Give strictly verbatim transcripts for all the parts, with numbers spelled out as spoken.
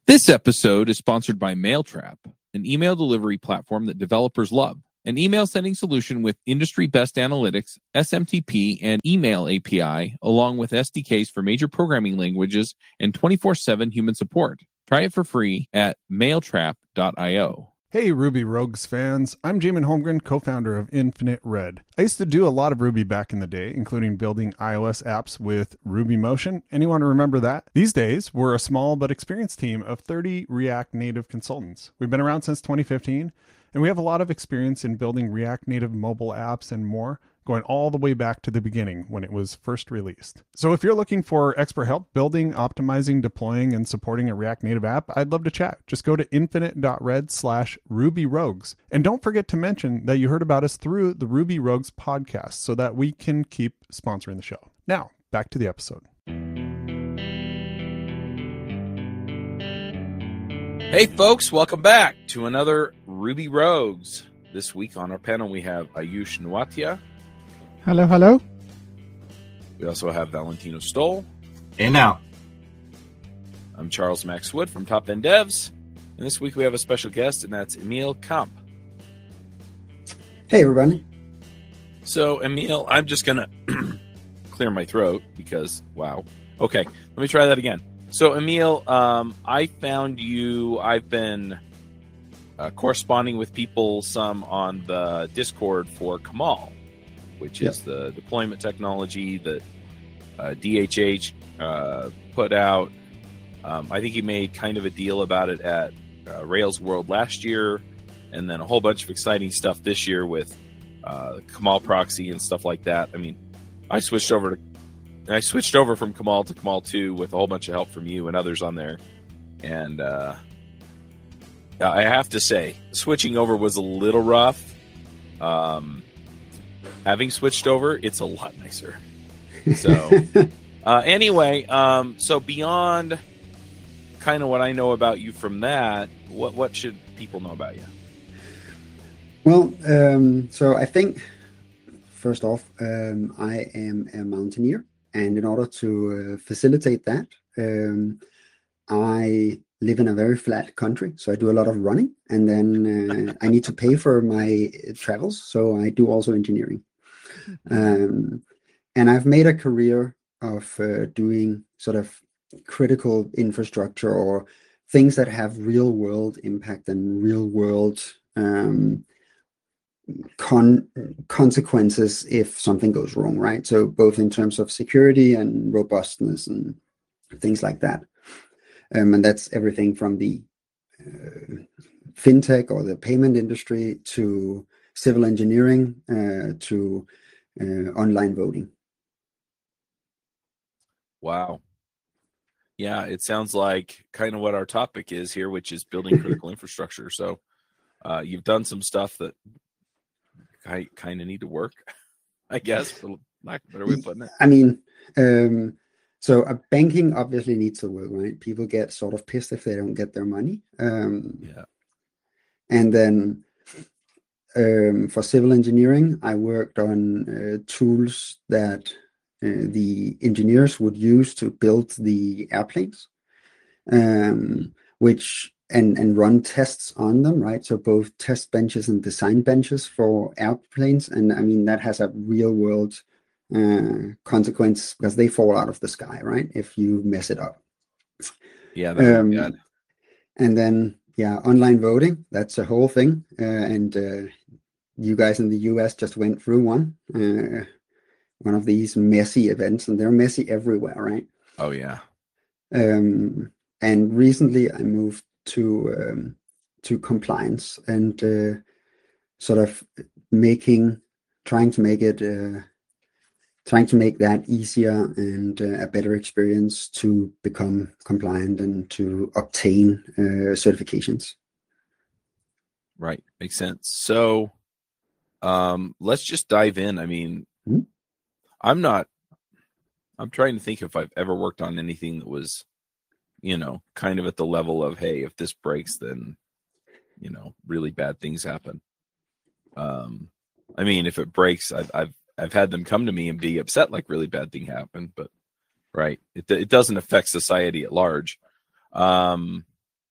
This episode is sponsored by Mailtrap, an email delivery platform that developers love. An email sending solution with industry best analytics, S M T P, and email A P I, along with S D Ks for major programming languages and twenty-four seven human support. Try it for free at mailtrap dot io. Hey, Ruby Rogues fans. I'm Jamin Holmgren, co-founder of Infinite Red. I used to do a lot of Ruby back in the day, including building iOS apps with Ruby Motion. Anyone remember that? These days, we're a small but experienced team of thirty React Native consultants. We've been around since twenty fifteen, and we have a lot of experience in building React Native mobile apps and more, going all the way back to the beginning when it was first released. So if you're looking for expert help building, optimizing, deploying, and supporting a React Native app, I'd love to chat. Just go to infinite.red slash Ruby Rogues. And don't forget to mention that you heard about us through the Ruby Rogues podcast so that we can keep sponsoring the show. Now, back to the episode. Hey folks, welcome back to another Ruby Rogues. This week on our panel we have Ayush Nwatia. Hello, hello. We also have Valentino Stoll. Hey now. I'm Charles Max Wood from Top End Devs. And this week we have a special guest, and that's Emil Kamp. Hey, everybody. So, Emil, I'm just going to clear my throat because, wow. Okay, let me try that again. So, Emil, um, I found you, I've been uh, corresponding with people some on the Discord for Kamal, which is yep. the deployment technology that uh, D H H uh, put out. Um, I think he made kind of a deal about it at uh, Rails World last year, and then a whole bunch of exciting stuff this year with uh, Kamal Proxy and stuff like that. I mean, I switched over to I switched over from Kamal to Kamal two with a whole bunch of help from you and others on there, and uh, I have to say, switching over was a little rough. Um, Having switched over, it's a lot nicer. So, uh, anyway, um, so beyond kind of what I know about you from that, what what should people know about you? Well, um, so I think, first off, um, I am a mountaineer. And in order to uh, facilitate that, um, I live in a very flat country. So I do a lot of running. And then uh, I need to pay for my travels. So I do also engineering. Um, and I've made a career of uh, doing sort of critical infrastructure or things that have real world impact and real world um, con- consequences if something goes wrong, right? So both in terms of security and robustness and things like that. Um, and that's everything from the uh, fintech or the payment industry to civil engineering uh, to uh, online voting. Wow. Yeah, it sounds like kind of what our topic is here, which is building critical infrastructure. So uh, you've done some stuff that I kind of need to work, I guess, for lack of a better way of putting it. I mean, um, so uh, banking obviously needs to work, right? People get sort of pissed if they don't get their money. Um, yeah. And then um, for civil engineering, I worked on uh, tools that Uh, the engineers would use to build the airplanes, um, which and and run tests on them, right? So both test benches and design benches for airplanes, and I mean that has a real world uh, consequence because they fall out of the sky, right? If you mess it up. Yeah. That's um, bad. And then yeah, online voting, that's a whole thing, uh, and uh, you guys in the U S just went through one. Uh, one of these messy events, and they're messy everywhere, right? Oh, yeah. Um, and recently I moved to um, to compliance and uh, sort of making, trying to make it, uh, trying to make that easier and uh, a better experience to become compliant and to obtain uh, certifications. Right. Makes sense. So um, let's just dive in. I mean, mm-hmm. I'm not, I'm trying to think if I've ever worked on anything that was, you know, kind of at the level of, hey, if this breaks, then, you know, really bad things happen. Um, I mean, if it breaks, I've, I've, I've had them come to me and be upset, like really bad thing happened, but right. It, it doesn't affect society at large. Um,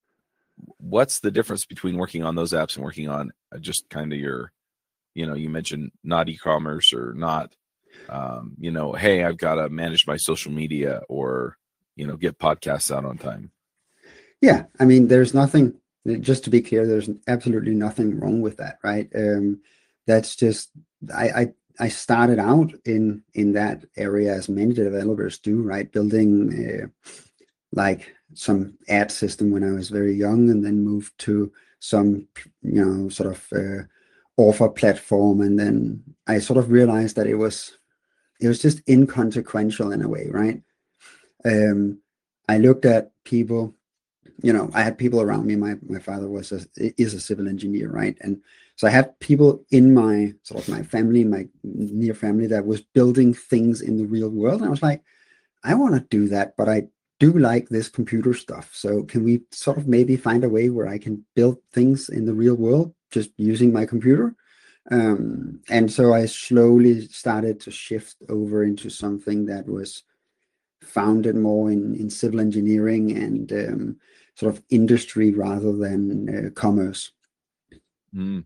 what's the difference between working on those apps and working on just kind of your, you know, you mentioned not e-commerce or not, um, you know, hey, I've got to manage my social media or, you know, get podcasts out on time. Yeah, I mean, there's nothing, just to be clear, there's absolutely nothing wrong with that, right? Um, that's just, I, I, I started out in, in that area as many developers do, right? Building uh, like some ad system when I was very young, and then moved to some, you know, sort of uh, offer platform. And then I sort of realized that it was, it was just inconsequential in a way, right? Um, I looked at people, you know, I had people around me. My my father was a, is a civil engineer, right? And so I had people in my sort of my family, my near family, that was building things in the real world. And I was like, I want to do that, but I do like this computer stuff. So can we sort of maybe find a way where I can build things in the real world just using my computer? Um, and so I slowly started to shift over into something that was founded more in, in civil engineering and um, sort of industry rather than uh, commerce. Mm.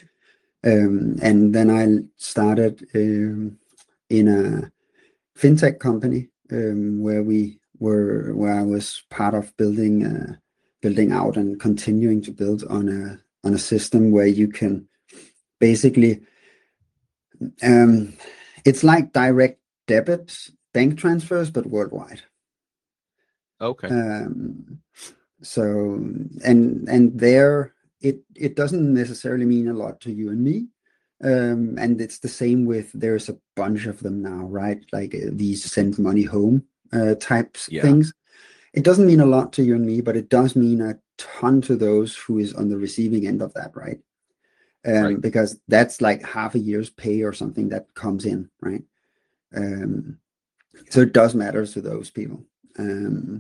Um, and then I started um, in a fintech company um, where we were, where I was part of building, uh, building out and continuing to build on a on a system where you can basically, um, it's like direct debit bank transfers, but worldwide. Okay. Um, so and and there it it doesn't necessarily mean a lot to you and me. Um, and it's the same with, there's a bunch of them now, right? Like uh, these send money home uh, types Yeah. things. It doesn't mean a lot to you and me, but it does mean a ton to those who is on the receiving end of that, right? Um, Right. Because that's like half a year's pay or something that comes in, right? Um, so it does matter to those people. Um,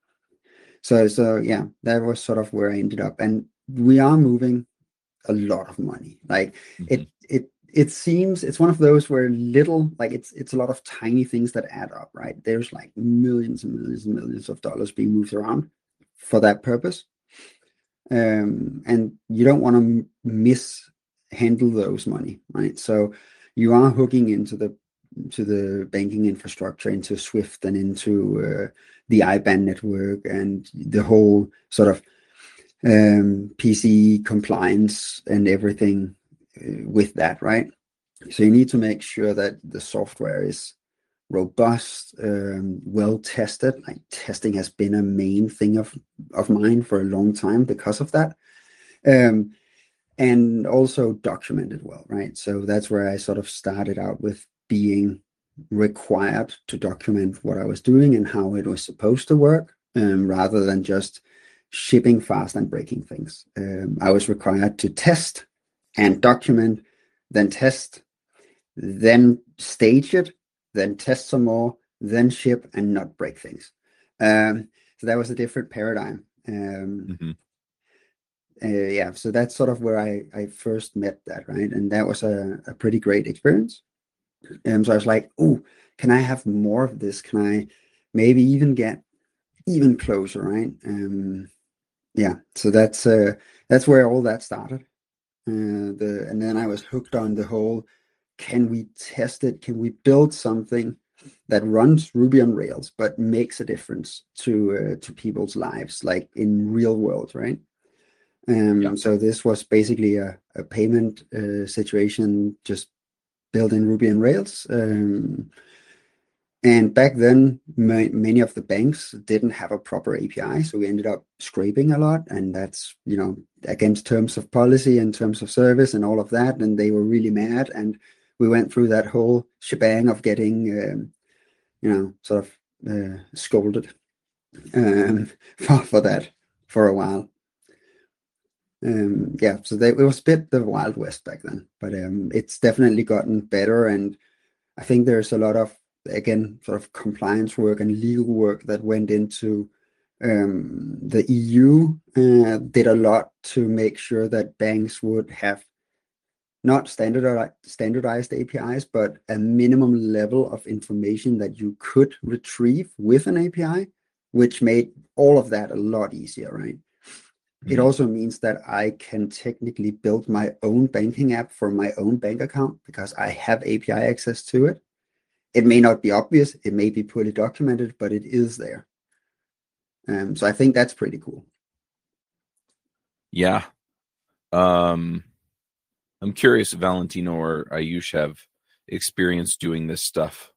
so so yeah, that was sort of where I ended up, and we are moving a lot of money. Like Mhm. it it it seems it's one of those where little, like it's it's a lot of tiny things that add up, right? There's like millions and millions and millions of dollars being moved around for that purpose. Um, and you don't want to mishandle those money, right? So you are hooking into the to the banking infrastructure, into Swift and into uh, the I B A N network and the whole sort of um, P C I compliance and everything uh, with that, right? So you need to make sure that the software is robust, um, well tested. Like testing has been a main thing of of mine for a long time because of that, um, and also documented well, right? So that's where I sort of started out with being required to document what I was doing and how it was supposed to work, um, rather than just shipping fast and breaking things. Um, I was required to test and document, then test, then stage it, then test some more, then ship and not break things. Um, so that was a different paradigm. Um, Mm-hmm. uh, yeah, so that's sort of where I, I first met that, right? And that was a, a pretty great experience. Um, so I was like, oh, can I have more of this? Can I maybe even get even closer, right? Um, yeah, so that's uh, that's where all that started. Uh, the and then I was hooked on the whole, can we test it? Can we build something that runs Ruby on Rails but makes a difference to uh, to people's lives, like in real world, right? Um, Yeah. So this was basically a, a payment uh, situation, just built in Ruby on Rails. Um, and back then, ma- many of the banks didn't have a proper A P I, so we ended up scraping a lot, and that's, you know, against terms of policy and terms of service and all of that. And they were really mad, and we went through that whole shebang of getting, um, you know, sort of uh, scolded um, for for that for a while. Um, yeah, so they, it was a bit the Wild West back then, but um, it's definitely gotten better, and I think there's a lot of, again, sort of compliance work and legal work that went into um, the E U uh, did a lot to make sure that banks would have not standardized standardized A P Is, but a minimum level of information that you could retrieve with an A P I, which made all of that a lot easier, right? It also means that I can technically build my own banking app for my own bank account because I have A P I access to it. It may not be obvious, it may be poorly documented, but it is there. Um, so I think that's pretty cool. Yeah. Um, I'm curious if Valentino or Ayush have experience doing this stuff.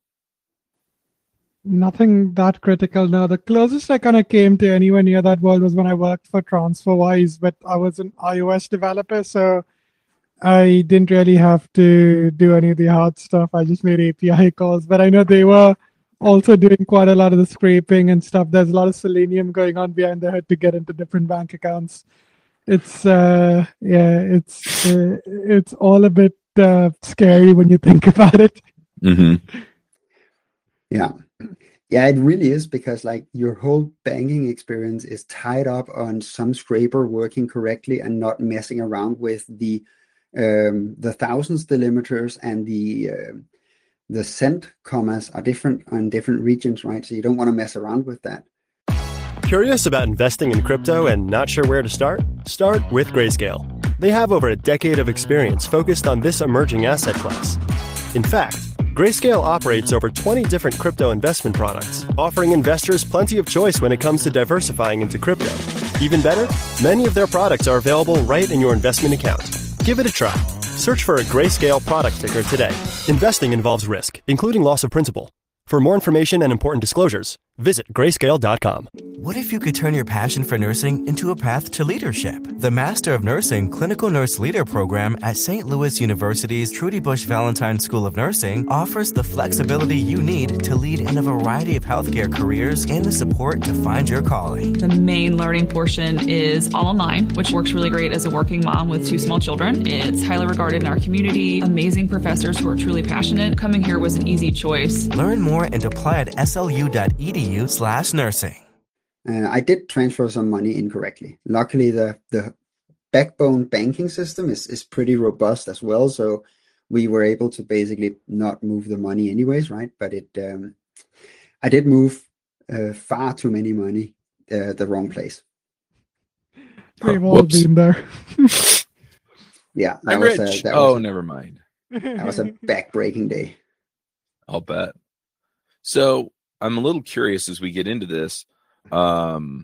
Nothing that critical. No, the closest I kind of came to anywhere near that world was when I worked for TransferWise, but I was an iOS developer, so I didn't really have to do any of the hard stuff. I just made A P I calls, but I know they were also doing quite a lot of the scraping and stuff. There's a lot of Selenium going on behind the hood to get into different bank accounts. It's uh, yeah, it's uh, it's all a bit uh, scary when you think about it. Mm-hmm. Yeah. Yeah, it really is, because like your whole banking experience is tied up on some scraper working correctly and not messing around with the um, the thousands delimiters, and the uh, the cent commas are different on different regions, right? So you don't want to mess around with that. Curious about investing in crypto and not sure where to start? Start with Grayscale. They have over a decade of experience focused on this emerging asset class. In fact, Grayscale operates over twenty different crypto investment products, offering investors plenty of choice when it comes to diversifying into crypto. Even better, many of their products are available right in your investment account. Give it a try. Search for a Grayscale product ticker today. Investing involves risk, including loss of principal. For more information and important disclosures, visit grayscale dot com. What if you could turn your passion for nursing into a path to leadership? The Master of Nursing Clinical Nurse Leader program at Saint Louis University's Trudy Bush Valentine School of Nursing offers the flexibility you need to lead in a variety of healthcare careers and the support to find your calling. The main learning portion is all online, which works really great as a working mom with two small children. It's highly regarded in our community, amazing professors who are truly passionate. Coming here was an easy choice. Learn more and apply at S L U dot E D U slash nursing. Uh, I did transfer some money incorrectly. Luckily, the, the backbone banking system is, is pretty robust as well. So we were able to basically not move the money anyways, right? But it, um, I did move uh, far too many money uh, the wrong place. We've Oh, all whoops. been there. Yeah, that I'm was, rich. a, that, oh, was, never mind. that was a back-breaking day. I'll bet. So I'm a little curious as we get into this. Um,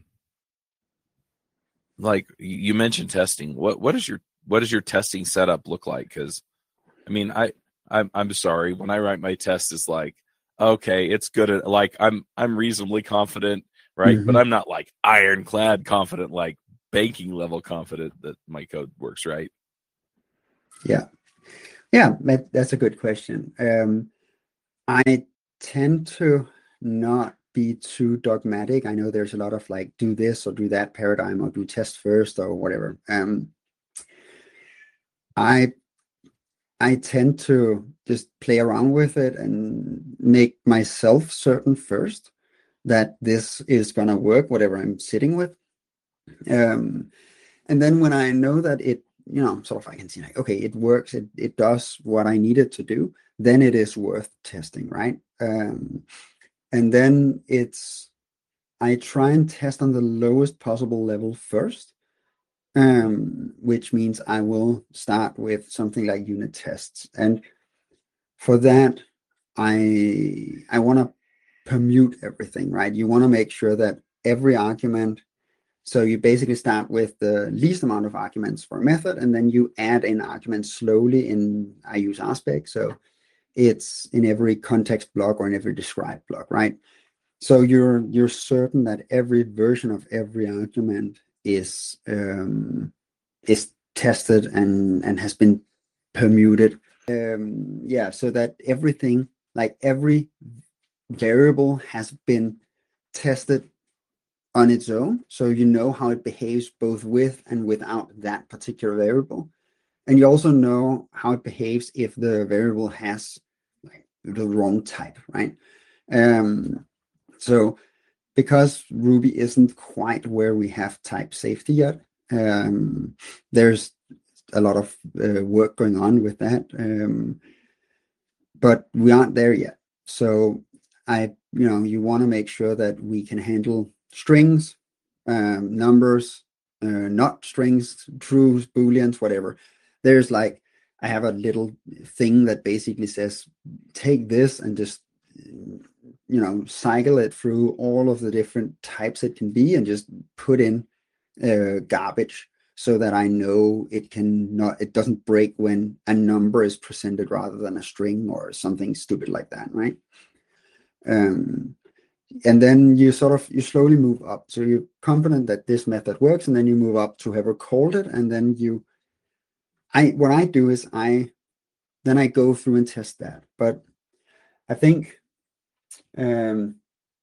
like you mentioned testing. What what is your what does your testing setup look like? Because I mean, I I'm I'm sorry, when I write my test, it's like, okay, it's good at, like I'm I'm reasonably confident, right? Mm-hmm. But I'm not like ironclad confident, like banking level confident that my code works right. Yeah, yeah, that, that's a good question. Um, I tend to not be too dogmatic. I know there's a lot of like do this or do that paradigm or do test first or whatever. Um, I I tend to just play around with it and make myself certain first that this is gonna work, whatever I'm sitting with. Um, and then when I know that it, you know, sort of I can see like, okay, it works, it it does what I need it to do, then it is worth testing, right? Um, and then it's, I try and test on the lowest possible level first, um, which means I will start with something like unit tests. And for that, I I want to permute everything, right? You want to make sure that every argument, so you basically start with the least amount of arguments for a method, and then you add in arguments slowly in, I use RSpec, so it's in every context block or in every describe block, right? So you're you're certain that every version of every argument is um, is tested and and has been permuted. Um, yeah, so that everything, like every variable, has been tested on its own, so you know how it behaves both with and without that particular variable, and you also know how it behaves if the variable has like the wrong type, right? Um, so because Ruby isn't quite where we have type safety yet, um, there's a lot of uh, work going on with that, um, but we aren't there yet. So I, you know, you want to make sure that we can handle strings, um, numbers, uh, not strings, trues, booleans, whatever. There's like, I have a little thing that basically says, take this and just, you know, cycle it through all of the different types it can be and just put in uh, garbage so that I know it can not, it doesn't break when a number is presented rather than a string or something stupid like that, right? Um, and then you sort of, you slowly move up. So you're confident that this method works, and then you move up to whoever called it, and then you, I, what I do is I, then I go through and test that. But I think um,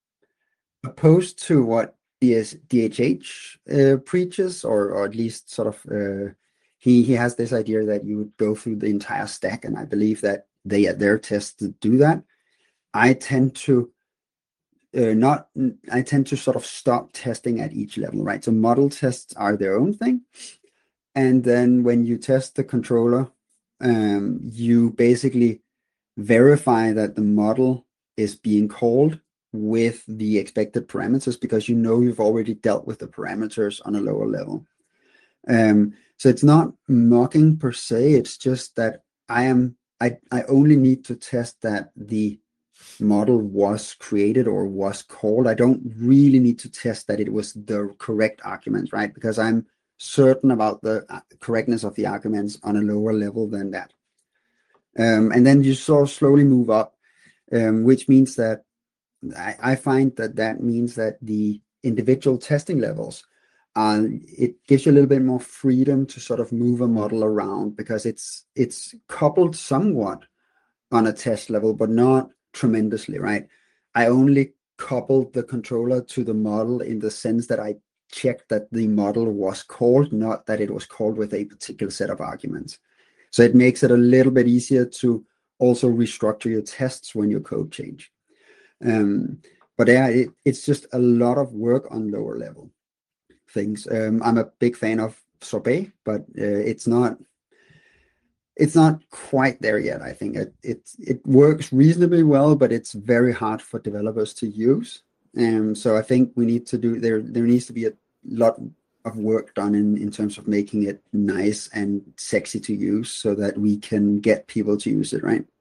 opposed to what D H H uh, preaches, or, or at least sort of, uh, he, he has this idea that you would go through the entire stack, and I believe that they, at their tests, do that. I tend to uh, not, I tend to sort of stop testing at each level, right? So model tests are their own thing. And then when you test the controller, um, you basically verify that the model is being called with the expected parameters, because you know you've already dealt with the parameters on a lower level. Um, so it's not mocking per se, it's just that I am, I, I only need to test that the model was created or was called. I don't really need to test that it was the correct arguments, right? Because I'm certain about the correctness of the arguments on a lower level than that. Um, and then you sort of slowly move up, um, which means that I, I find that that means that the individual testing levels, uh, it gives you a little bit more freedom to sort of move a model around, because it's it's coupled somewhat on a test level, but not tremendously, right? I only coupled the controller to the model in the sense that I checked that the model was called, not that it was called with a particular set of arguments. So it makes it a little bit easier to also restructure your tests when your code change. Um, but yeah, it, it's just a lot of work on lower level things. Um, I'm a big fan of Sorbet, but uh, it's not it's not quite there yet. I think it, it it works reasonably well, but it's very hard for developers to use. Um, so I think we need to do there. There needs to be a lot of work done in in terms of making it nice and sexy to use, so that we can get people to use it, right?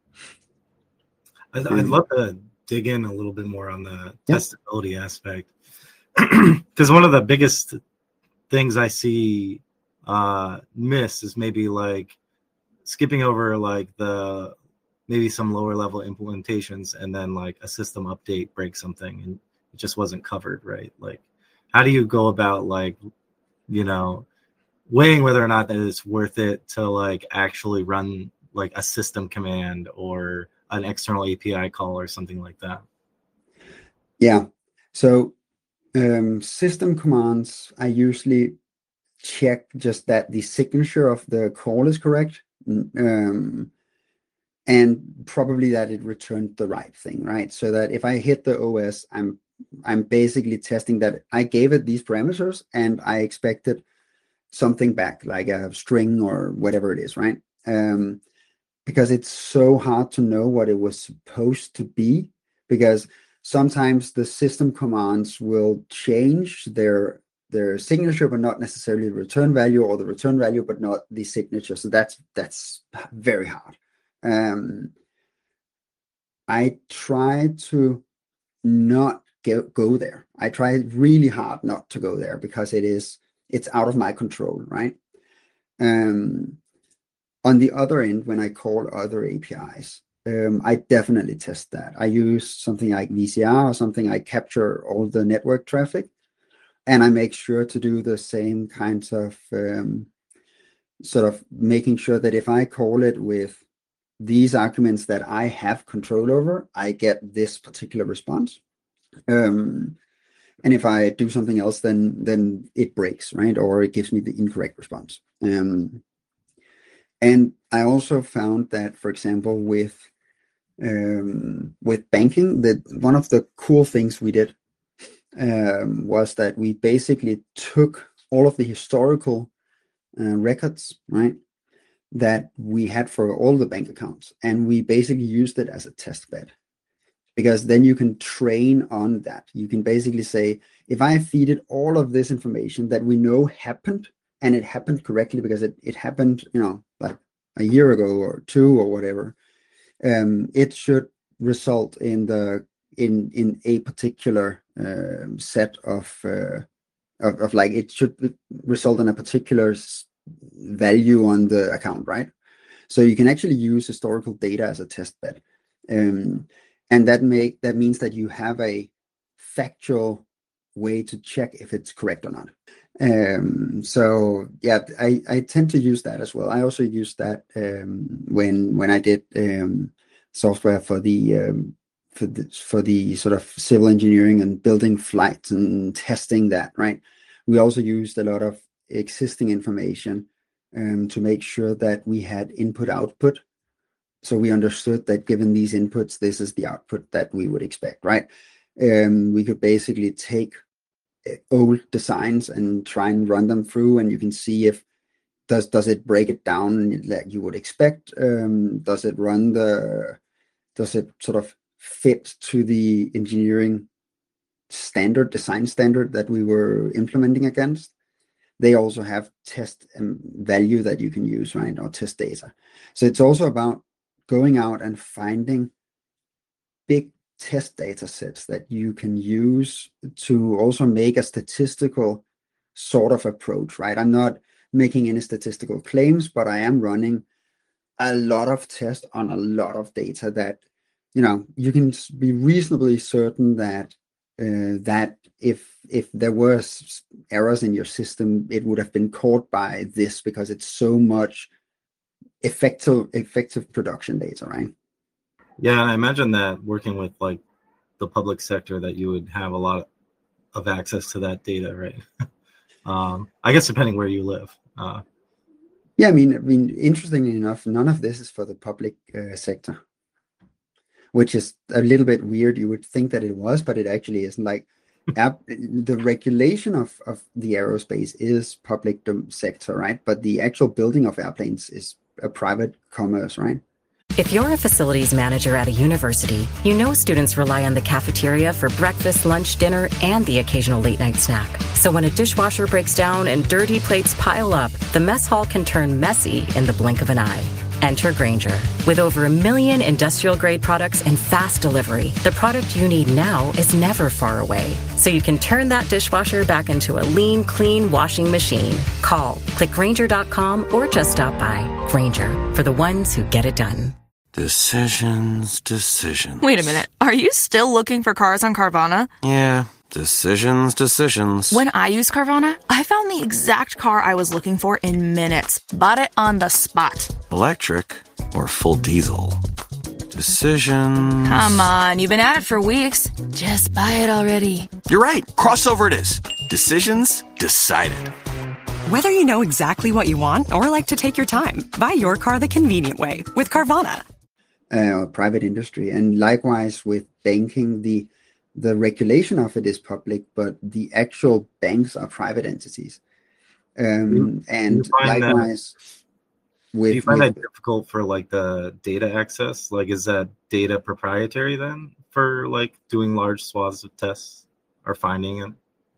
I'd, Um, I'd love to dig in a little bit more on the Yeah. testability aspect, because one of the biggest things I see uh, miss is maybe like skipping over like the maybe some lower level implementations, and then like a system update breaks something and it just wasn't covered, right? Like, how do you go about like, you know, weighing whether or not that it's worth it to like actually run like a system command or an external A P I call or something like that? Yeah. So um, system commands, I usually check just that the signature of the call is correct, um, and probably that it returned the right thing, right? So that if I hit the O S, I'm I'm basically testing that I gave it these parameters and I expected something back, like a string or whatever it is, right? Um, because it's so hard to know what it was supposed to be, because sometimes the system commands will change their their signature, but not necessarily the return value, or the return value, but not the signature. So that's that's very hard. Um, I try to not go, go there. I try really hard not to go there, because it is it's out of my control, right? Um, on the other end, when I call other A P Is, um, I definitely test that. I use something like V C R or something. I capture all the network traffic, and I make sure to do the same kinds of um, sort of making sure that if I call it with these arguments that I have control over, I get this particular response. Um, and if I do something else, then then it breaks, right? Or it gives me the incorrect response. Um, and I also found that, for example, with um, with banking, that one of the cool things we did um, was that we basically took all of the historical uh, records, right, that we had for all the bank accounts, and we basically used it as a test bed, because then you can train on that. You can basically say, if I feed it all of this information that we know happened, and it happened correctly because it, it happened, you know, like a year ago or two or whatever, um, it should result in the in in a particular um, set of, uh, of of like it should result in a particular value on the account, right? So you can actually use historical data as a test bed, um, and that make that means that you have a factual way to check if it's correct or not. Um, so yeah, I, I tend to use that as well. I also use that um, when when I did um, software for the um, for the for the sort of civil engineering and building flights and testing that, right? We also used a lot of existing information um, to make sure that we had input output. So we understood that given these inputs, this is the output that we would expect, right? Um, we could basically take old designs and try and run them through, and you can see if does does it break it down like you would expect. Um, does it run the does it sort of fit to the engineering standard, design standard that we were implementing against? They also have test um, value that you can use, right, or test data. So it's also about going out and finding big test data sets that you can use to also make a statistical sort of approach, right? I'm not making any statistical claims, but I am running a lot of tests on a lot of data that, you know, you can be reasonably certain that uh, that if if there were errors in your system, it would have been caught by this because it's so much effective effective production data, right? Yeah, and I imagine that working with like the public sector, that you would have a lot of access to that data, right? um, I guess depending where you live. Uh, yeah, I mean, I mean, interestingly enough, none of this is for the public uh, sector, which is a little bit weird. You would think that it was, but it actually isn't. Like, app, the regulation of of the aerospace is public sector, right? But the actual building of airplanes is a private commerce, right? If you're a facilities manager at a university, you know students rely on the cafeteria for breakfast, lunch, dinner, and the occasional late-night snack. So when a dishwasher breaks down and dirty plates pile up, the mess hall can turn messy in the blink of an eye. Enter Grainger. With over a million industrial-grade products and fast delivery, the product you need now is never far away. So you can turn that dishwasher back into a lean, clean washing machine. Call, click Grainger dot com, or just stop by. Grainger, for the ones who get it done. Decisions, decisions. Wait a minute. Are you still looking for cars on Carvana? Yeah, decisions, decisions. When I used Carvana, I found the exact car I was looking for in minutes. Bought it on the spot. Electric or full diesel? Decisions. Come on, you've been at it for weeks. Just buy it already. You're right. Crossover it is. Decisions decided. Whether you know exactly what you want or like to take your time, buy your car the convenient way with Carvana. Uh, private industry, and likewise with banking, the the regulation of it is public, but the actual banks are private entities. Um, and likewise, that, with do you find with, that difficult for like the data access? Like, is that data proprietary then for like doing large swaths of tests or finding it?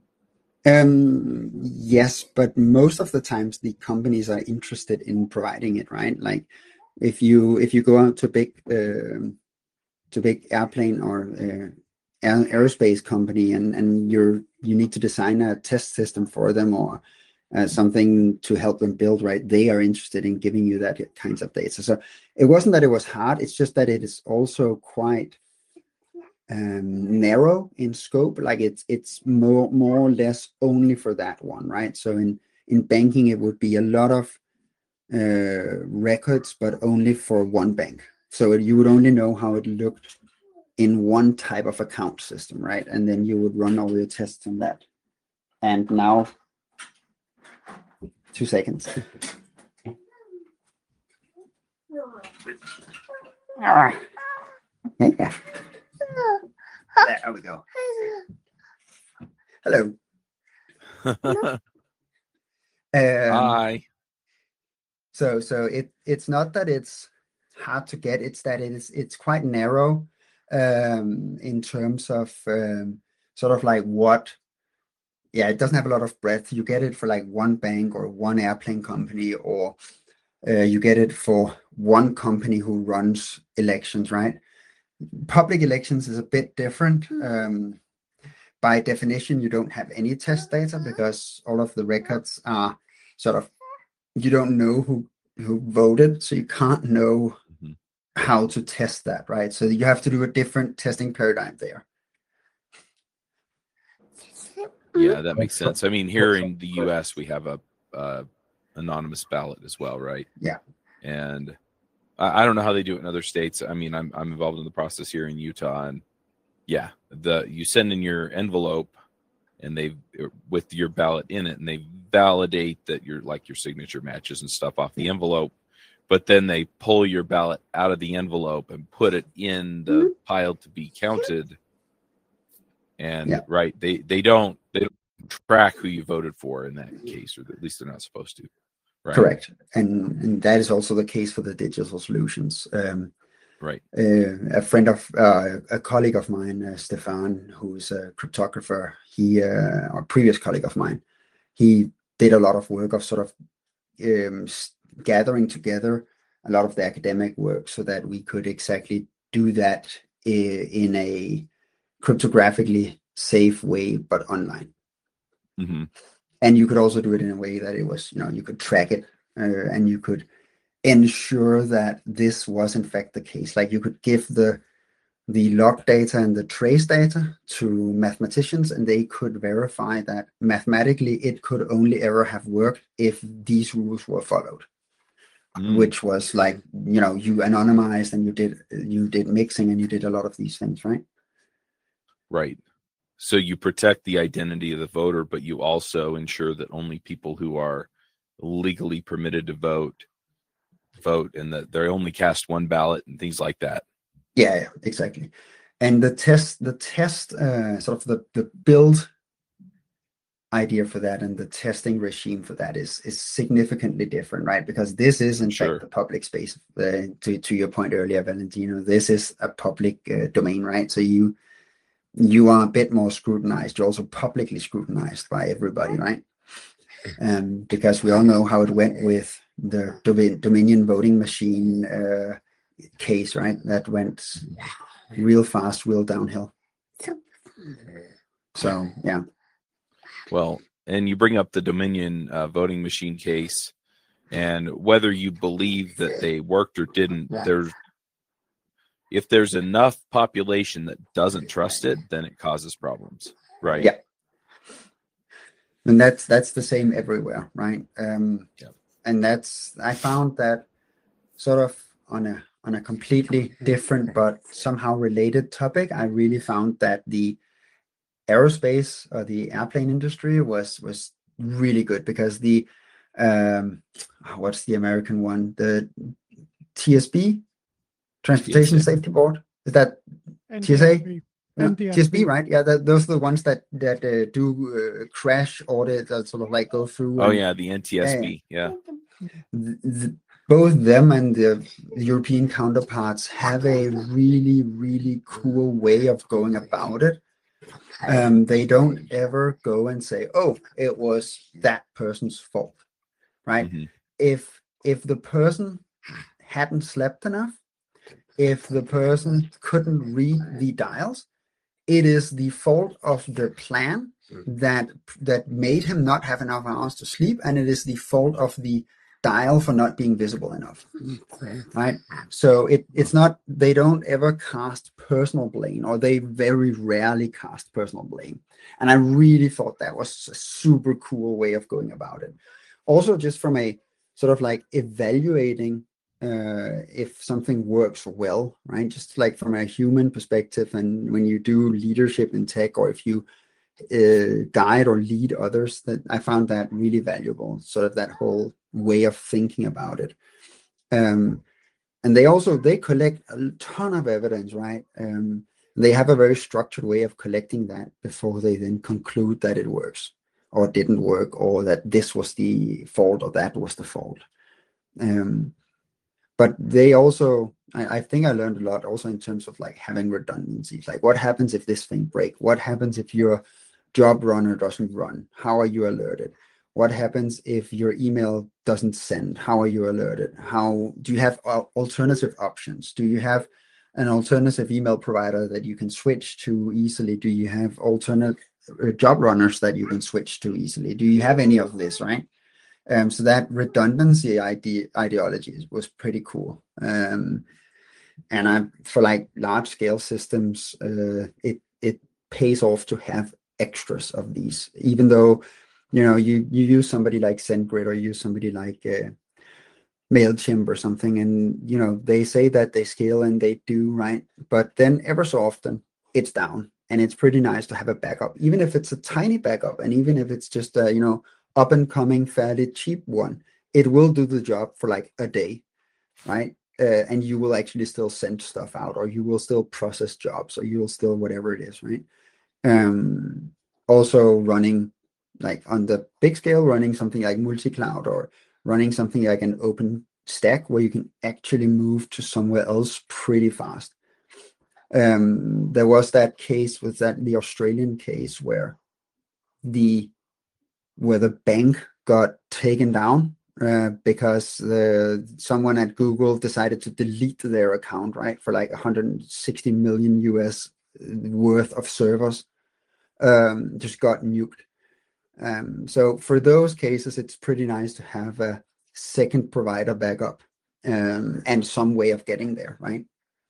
Um, yes, but most of the times the companies are interested in providing it, right? Like, if you if you go out to big uh, to big airplane or uh, aer- aerospace company and and you're you need to design a test system for them or uh, something to help them build, right? They are interested in giving you that kinds of data. So it wasn't that it was hard. It's just that it is also quite um, narrow in scope. Like it's it's more more or less only for that one, right? So in in banking, it would be a lot of uh, records, but only for one bank. So you would only know how it looked in one type of account system, right? And then you would run all your tests on that. And now, two seconds. Ah. Yeah. There we go. Hello. um, Hi. So, so it it's not that it's hard to get; it's that it is it's quite narrow um, in terms of um, sort of like what yeah, it doesn't have a lot of breadth. You get it for like one bank or one airplane company, or uh, you get it for one company who runs elections, right? Public elections is a bit different. Um, by definition, you don't have any test data because all of the records are sort of, you don't know who, who voted, so you can't know mm-hmm. how to test that, right? So you have to do a different testing paradigm there. Yeah, that makes sense. I mean, here in the U S, we have a uh, anonymous ballot as well, right? Yeah. And I, I don't know how they do it in other states. I mean, I'm I'm involved in the process here in Utah, and yeah, the you send in your envelope, and they with your ballot in it, and they validate that your like your signature matches and stuff off the envelope, but then they pull your ballot out of the envelope and put it in the pile to be counted. And yeah. right, they they don't they don't track who you voted for in that case, or at least they're not supposed to. Right? Correct, and and that is also the case for the digital solutions. Um, right. Uh, a friend of uh, a colleague of mine, uh, Stefan, who's a cryptographer, he uh, or previous colleague of mine, he did a lot of work of sort of um, gathering together a lot of the academic work so that we could exactly do that in a cryptographically safe way, but online. Mm-hmm. And you could also do it in a way that it was, you know, you could track it uh, and you could ensure that this was in fact the case. Like you could give the the log data and the trace data to mathematicians, and they could verify that mathematically it could only ever have worked if these rules were followed. Mm. Which was like, you know, you anonymized and you did you did mixing and you did a lot of these things, right? Right. So you protect the identity of the voter, but you also ensure that only people who are legally permitted to vote vote, and that they only cast one ballot and things like that. Yeah, yeah, exactly. And the test, the test, uh, sort of the the build idea for that and the testing regime for that is is significantly different, right? Because this is in sure. fact the public space. Uh, to to your point earlier, Valentino, this is a public uh, domain, right? So you you are a bit more scrutinized. You're also publicly scrutinized by everybody, right? Um, because we all know how it went with the Dominion voting machine uh, case, right? That went real fast, real downhill. So, yeah. Well, and you bring up the Dominion uh, voting machine case, and whether you believe that they worked or didn't, there's if there's enough population that doesn't trust it, then it causes problems, right? Yeah. And that's that's the same everywhere, right? Um, yeah. And that's I found that sort of on a on a completely different but somehow related topic. I really found that the aerospace or the airplane industry was was really good because the um, what's the American one? The T S B, Transportation T S A. Safety Board. Is that N T S A? T S B. No, N T S B. T S B, right? Yeah, that, those are the ones that that uh, do uh, crash audit, that sort of like go through. Oh and, yeah, the N T S B. Yeah. The, the, both them and the European counterparts have a really, really cool way of going about it. Um, they don't ever go and say, "Oh, it was that person's fault," right? Mm-hmm. If if the person hadn't slept enough, if the person couldn't read the dials, it is the fault of the plan that that made him not have enough hours to sleep, and it is the fault of the dial for not being visible enough, right? So it it's not, they don't ever cast personal blame, or they very rarely cast personal blame. And I really thought that was a super cool way of going about it. Also, just from a sort of like evaluating uh, if something works well, right? Just like from a human perspective, and when you do leadership in tech, or if you uh, guide or lead others, that I found that really valuable, sort of that whole way of thinking about it. Um, and they also, they collect a ton of evidence, right? Um, they have a very structured way of collecting that before they then conclude that it works or didn't work, or that this was the fault or that was the fault. Um, but they also, I, I think I learned a lot also in terms of like having redundancies. Like what happens if this thing breaks? What happens if your job runner doesn't run? How are you alerted? What happens if your email doesn't send? How are you alerted? How do you have alternative options? Do you have an alternative email provider that you can switch to easily? Do you have alternate job runners that you can switch to easily? Do you have any of this, right? Um, so that redundancy idea ideology was pretty cool. Um, and I, for like large scale systems, uh, it it pays off to have extras of these, even though, you know, you you use somebody like SendGrid or use somebody like uh, MailChimp or something, and you know they say that they scale and they do, right? But then ever so often it's down, and it's pretty nice to have a backup, even if it's a tiny backup, and even if it's just a, you know, up and coming, fairly cheap one. It will do the job for like a day, right? Uh, and you will actually still send stuff out, or you will still process jobs, or you will still whatever it is, right? Um, also running like on the big scale, running something like multi-cloud, or running something like an open stack where you can actually move to somewhere else pretty fast. Um, there was that case with that the Australian case where the where the bank got taken down uh, because the someone at Google decided to delete their account, right, for like one hundred sixty million U S worth of servers, um, just got nuked. Um, so for those cases, it's pretty nice to have a second provider backup um, and some way of getting there, right?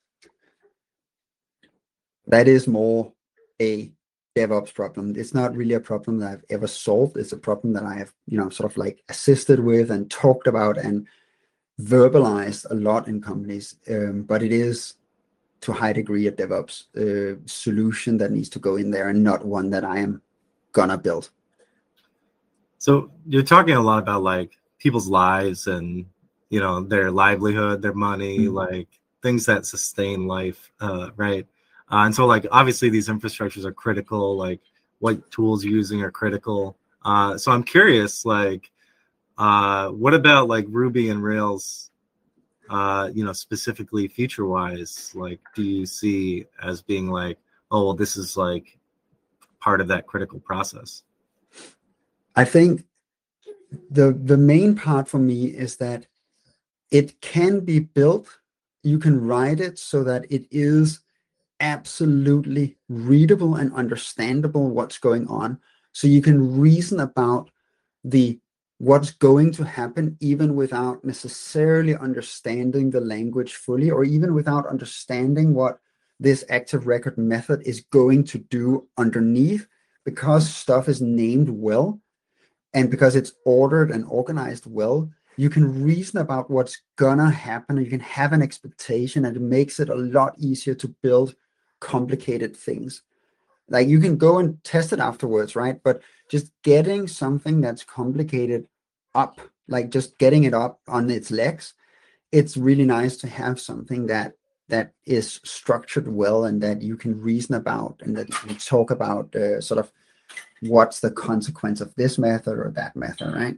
That is more a DevOps problem. It's not really a problem that I've ever solved. It's a problem that I have, you know, sort of like assisted with and talked about and verbalized a lot in companies. Um, but it is to a high degree a DevOps uh, solution that needs to go in there, and not one that I am gonna build. So you're talking a lot about like people's lives and, you know, their livelihood, their money, mm-hmm. like things that sustain life, uh, right? Uh, and so, like, obviously, these infrastructures are critical. Like, what tools you're using are critical. Uh, so, I'm curious, like, uh, what about like Ruby and Rails? Uh, you know, specifically feature-wise, like, do you see as being like, oh, well, this is like part of that critical process? I think the the main part for me is that it can be built. You can write it so that it is absolutely readable and understandable what's going on, so you can reason about the what's going to happen even without necessarily understanding the language fully, or even without understanding what this active record method is going to do underneath, because stuff is named well and because it's ordered and organized well. You can reason about what's gonna happen, and you can have an expectation, and it makes it a lot easier to build complicated things. Like, you can go and test it afterwards, right? But just getting something that's complicated up, like just getting it up on its legs, it's really nice to have something that that is structured well, and that you can reason about, and that you can talk about uh, sort of what's the consequence of this method or that method, right?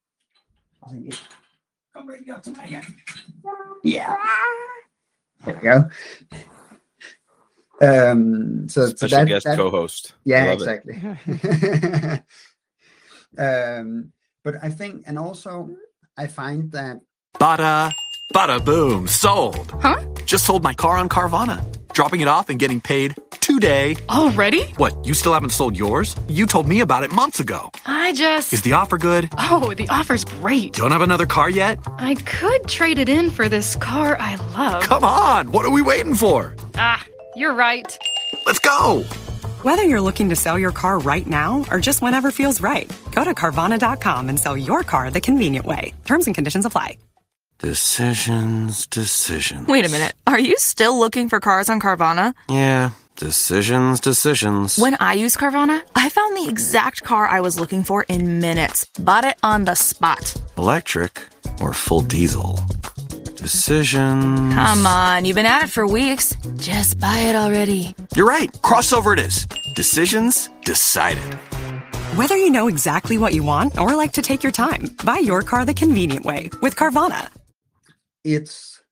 Yeah. There we go. Um, so, Special so that, guest that, co-host. Yeah, exactly. um, but I think, and also I find that. Bada, bada boom, sold. Huh? Just sold my car on Carvana. Dropping it off and getting paid today. Already? What, you still haven't sold yours? You told me about it months ago. I just... Is the offer good? Oh, the offer's great. Don't have another car yet? I could trade it in for this car I love. Come on, what are we waiting for? Ah, you're right. Let's go. Whether you're looking to sell your car right now or just whenever feels right, go to Carvana dot com and sell your car the convenient way. Terms and conditions apply. Decisions, decisions. Wait a minute. Are you still looking for cars on Carvana? Yeah, decisions, decisions. When I used Carvana, I found the exact car I was looking for in minutes. Bought it on the spot. Electric or full diesel? Decisions. Come on, you've been at it for weeks. Just buy it already. You're right. Crossover it is. Decisions decided. Whether you know exactly what you want or like to take your time, buy your car the convenient way with Carvana. It's,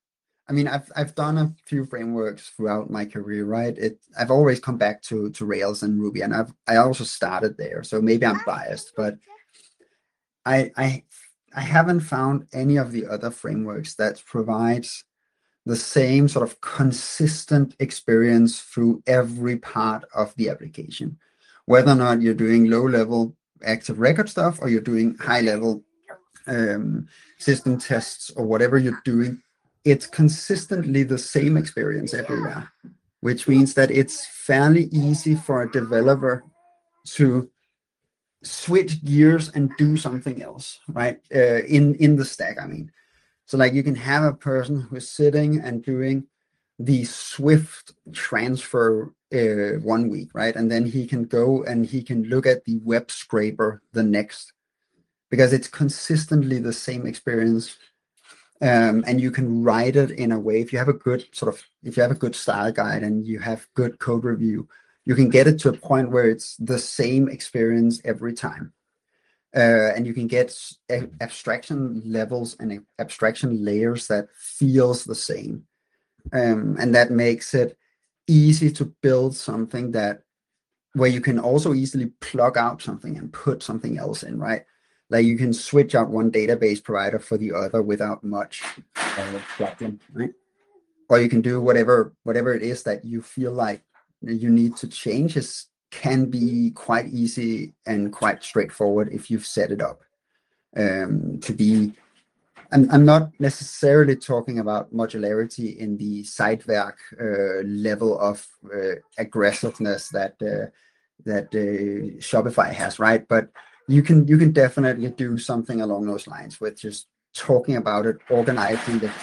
I mean, I've I've done a few frameworks throughout my career, right? It I've always come back to to Rails and Ruby, and I've I also started there, so maybe I'm biased, but I I I haven't found any of the other frameworks that provides the same sort of consistent experience through every part of the application, whether or not you're doing low-level active record stuff or you're doing high-level um, system tests or whatever you're doing. It's consistently the same experience everywhere, which means that it's fairly easy for a developer to switch gears and do something else, right? Uh, in, in the stack, I mean. So like you can have a person who's sitting and doing the Swift transfer uh, one week, right? And then he can go and he can look at the web scraper the next, because it's consistently the same experience. Um, and you can write it in a way, if you have a good sort of, if you have a good style guide and you have good code review, you can get it to a point where it's the same experience every time. Uh, and you can get abstraction levels and abstraction layers that feels the same. Um, and that makes it easy to build something that, where you can also easily plug out something and put something else in, right? Like you can switch out one database provider for the other without much uh, problem, right? Or you can do whatever whatever it is that you feel like you need to change. Is can be quite easy and quite straightforward if you've set it up um, to be. I'm, I'm not necessarily talking about modularity in the Sidewerk uh, level of uh, aggressiveness that uh, that uh, Shopify has, right? But you can you can definitely do something along those lines with just talking about it, organizing the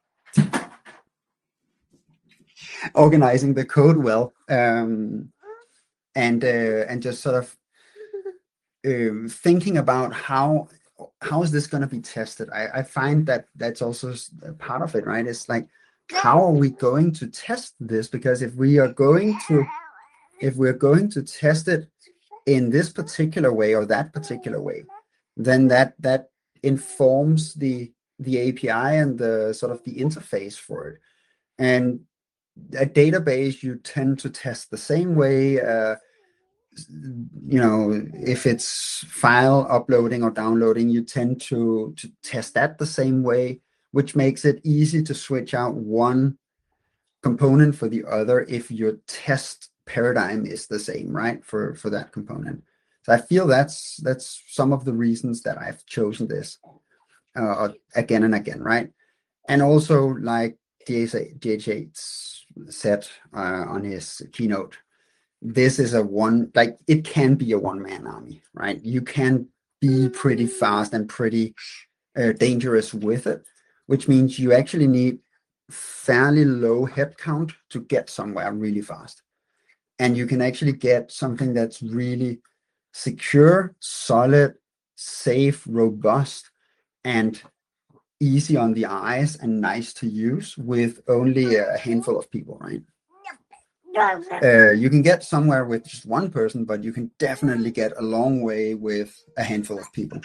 organizing the code well. Um, and uh, and just sort of uh, thinking about how how is this going to be tested. I, I find that that's also part of it, right? It's like, how are we going to test this? Because if we are going to if we're going to test it in this particular way or that particular way, then that that informs the the A P I and the sort of the interface for it. And a database you tend to test the same way. Uh, you know, if it's file uploading or downloading, you tend to, to test that the same way, which makes it easy to switch out one component for the other if your test paradigm is the same, right, for, for that component. So I feel that's that's some of the reasons that I've chosen this uh, again and again, right? And also, like D H H said uh, on his keynote, this is a one, like it can be a one-man army, right? You can be pretty fast and pretty uh, dangerous with it, which means you actually need fairly low headcount to get somewhere really fast. And you can actually get something that's really secure, solid, safe, robust, and easy on the eyes and nice to use with only a handful of people, right? Uh, you can get somewhere with just one person, but you can definitely get a long way with a handful of people.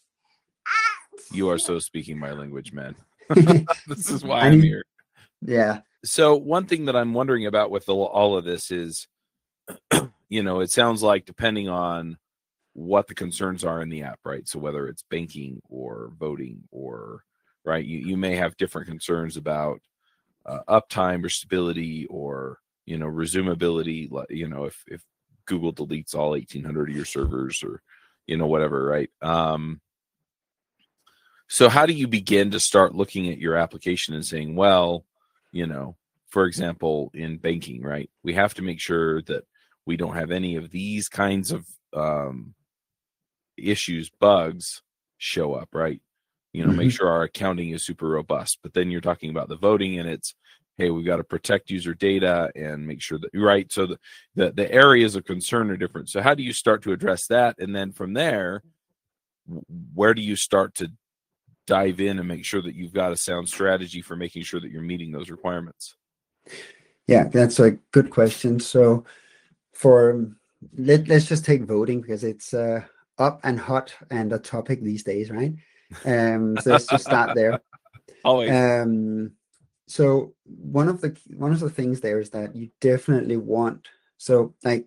You are so speaking my language, man. This is why I I'm mean, here. Yeah. So one thing that I'm wondering about with all, all of this is, you know, it sounds like depending on what the concerns are in the app, right? So whether it's banking or voting or, right, you, you may have different concerns about uh, uptime or stability or, you know, resumability, you know, if, if Google deletes all eighteen hundred of your servers or, you know, whatever, right? Um, so how do you begin to start looking at your application and saying, well, you know, for example, in banking, right, we have to make sure that we don't have any of these kinds of um, issues, bugs show up, right? You know, mm-hmm. Make sure our accounting is super robust. But then you're talking about the voting and it's, hey, we've got to protect user data and make sure that, right? So the, the, the areas of concern are different. So how do you start to address that? And then from there, where do you start to dive in and make sure that you've got a sound strategy for making sure that you're meeting those requirements? Yeah, that's a good question. So for, let, let's just take voting because it's uh, up and hot and a topic these days, right? Um, so let's just start there. Always. Um, so one of the one of the things there is that you definitely want, so like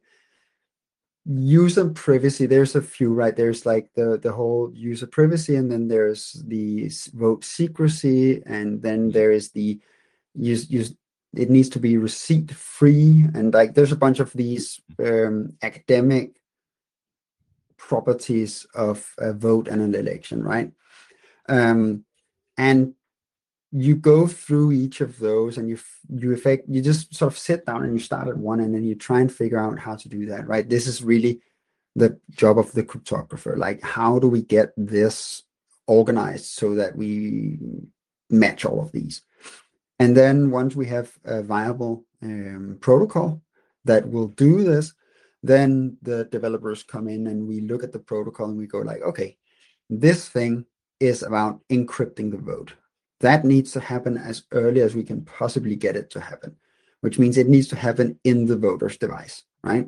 user privacy, there's a few, right? There's like the the whole user privacy, and then there's the vote secrecy, and then there is the use use it needs to be receipt free, and like there's a bunch of these um, academic properties of a vote and an election, right? Um, and you go through each of those, and you you effect you just sort of sit down and you start at one, and then you try and figure out how to do that, right? This is really the job of the cryptographer. Like, how do we get this organized so that we match all of these? And then once we have a viable um, protocol that will do this, then the developers come in and we look at the protocol and we go like, okay, this thing is about encrypting the vote. That needs to happen as early as we can possibly get it to happen, which means it needs to happen in the voter's device, right?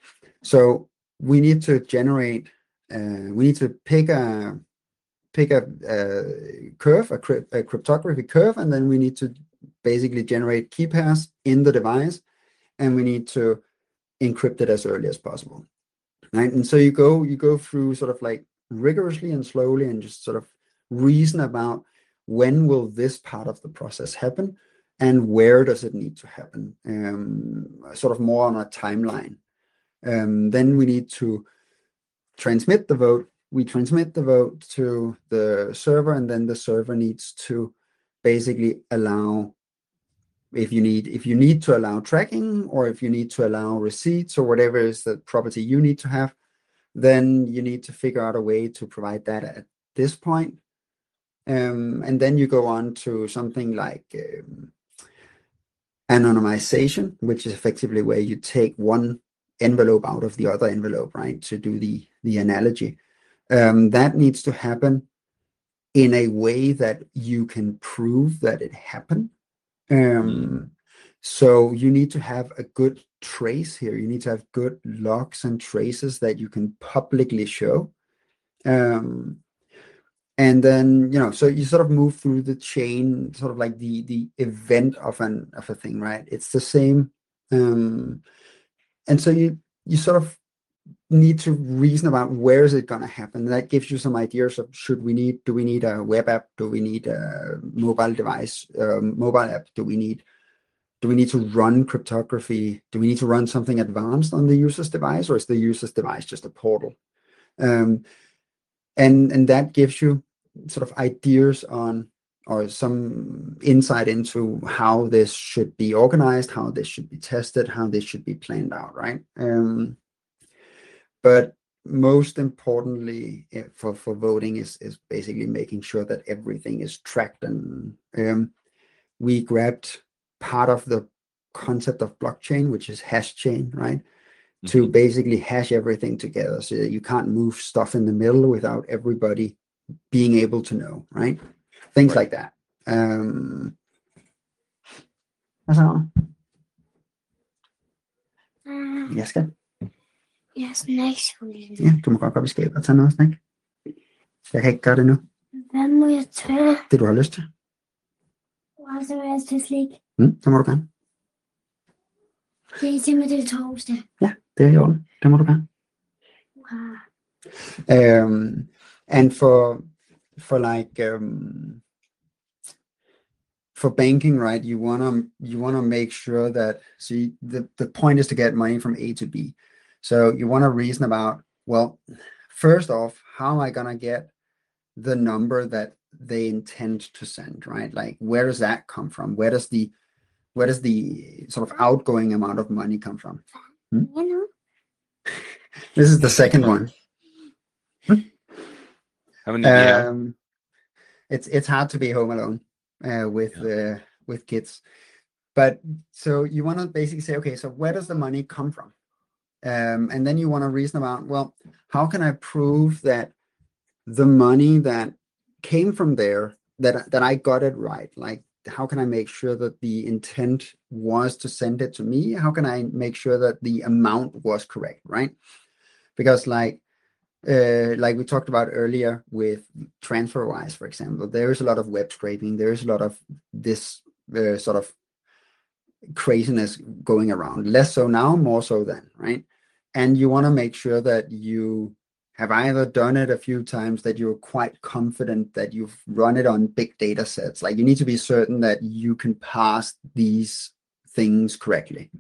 So we need to generate, uh, we need to pick a pick a, a curve, a, crypt, a cryptography curve, and then we need to basically generate key pairs in the device, and we need to encrypt it as early as possible, right? And so you go you go through sort of like rigorously and slowly, and just sort of reason about when will this part of the process happen and where does it need to happen, um, sort of more on a timeline. Um, then we need to transmit the vote. We transmit the vote to the server, and then the server needs to basically allow, if you need if you need to allow tracking, or if you need to allow receipts, or whatever is the property you need to have, then you need to figure out a way to provide that at this point. Um, and then you go on to something like um, anonymization, which is effectively where you take one envelope out of the other envelope, right, to do the, the analogy. Um, that needs to happen in a way that you can prove that it happened. Um, so you need to have a good trace here. You need to have good logs and traces that you can publicly show. Um, and then, you know, so you sort of move through the chain, sort of like the the event of an of a thing, right? It's the same. Um, and so you you sort of need to reason about where is it going to happen. That gives you some ideas of, should we need, do we need a web app? Do we need a mobile device, um, mobile app? Do we need, do we need to run cryptography? Do we need to run something advanced on the user's device, or is the user's device just a portal? Um, and, and that gives you sort of ideas on, or some insight into how this should be organized, how this should be tested, how this should be planned out, right? Um, But most importantly for, for voting is, is basically making sure that everything is tracked. And um, we grabbed part of the concept of blockchain, which is hash chain, right? Mm-hmm. To basically hash everything together so that you can't move stuff in the middle without everybody being able to know, right? Things right. like that. Um, Hvad så? Jeg skal. Jeg er snacksulten. Ja, du må godt gå op i skabet og tage noget snack. Jeg kan ikke gøre det nu. Hvad må jeg tage? Det du har lyst til. Og så vil jeg til slik. Mm, så må du gerne. Det er simpelthen det torsdag. Ja, det er i orden. Det må du gerne. Wow. Um, and for for like um, for banking, right? You wanna you wanna make sure that, so you, the the point is to get money from A to B. So you want to reason about, well, first off, how am I going to get the number that they intend to send, right? Like, where does that come from? Where does the, where does the sort of outgoing amount of money come from? Hmm? You know. This is the second one. How many do you have? Um, it's it's hard to be home alone uh, with yeah. uh, with kids, but so you want to basically say, okay, so where does the money come from? Um, and then you want to reason about, well, how can I prove that the money that came from there, that that I got it right? Like, how can I make sure that the intent was to send it to me? How can I make sure that the amount was correct, right? Because like, uh, like we talked about earlier with TransferWise, for example, there is a lot of web scraping. There is a lot of this uh, sort of craziness going around. Less so now, more so then, right? And you want to make sure that you have either done it a few times, that you're quite confident that you've run it on big data sets. Like you need to be certain that you can pass these things correctly.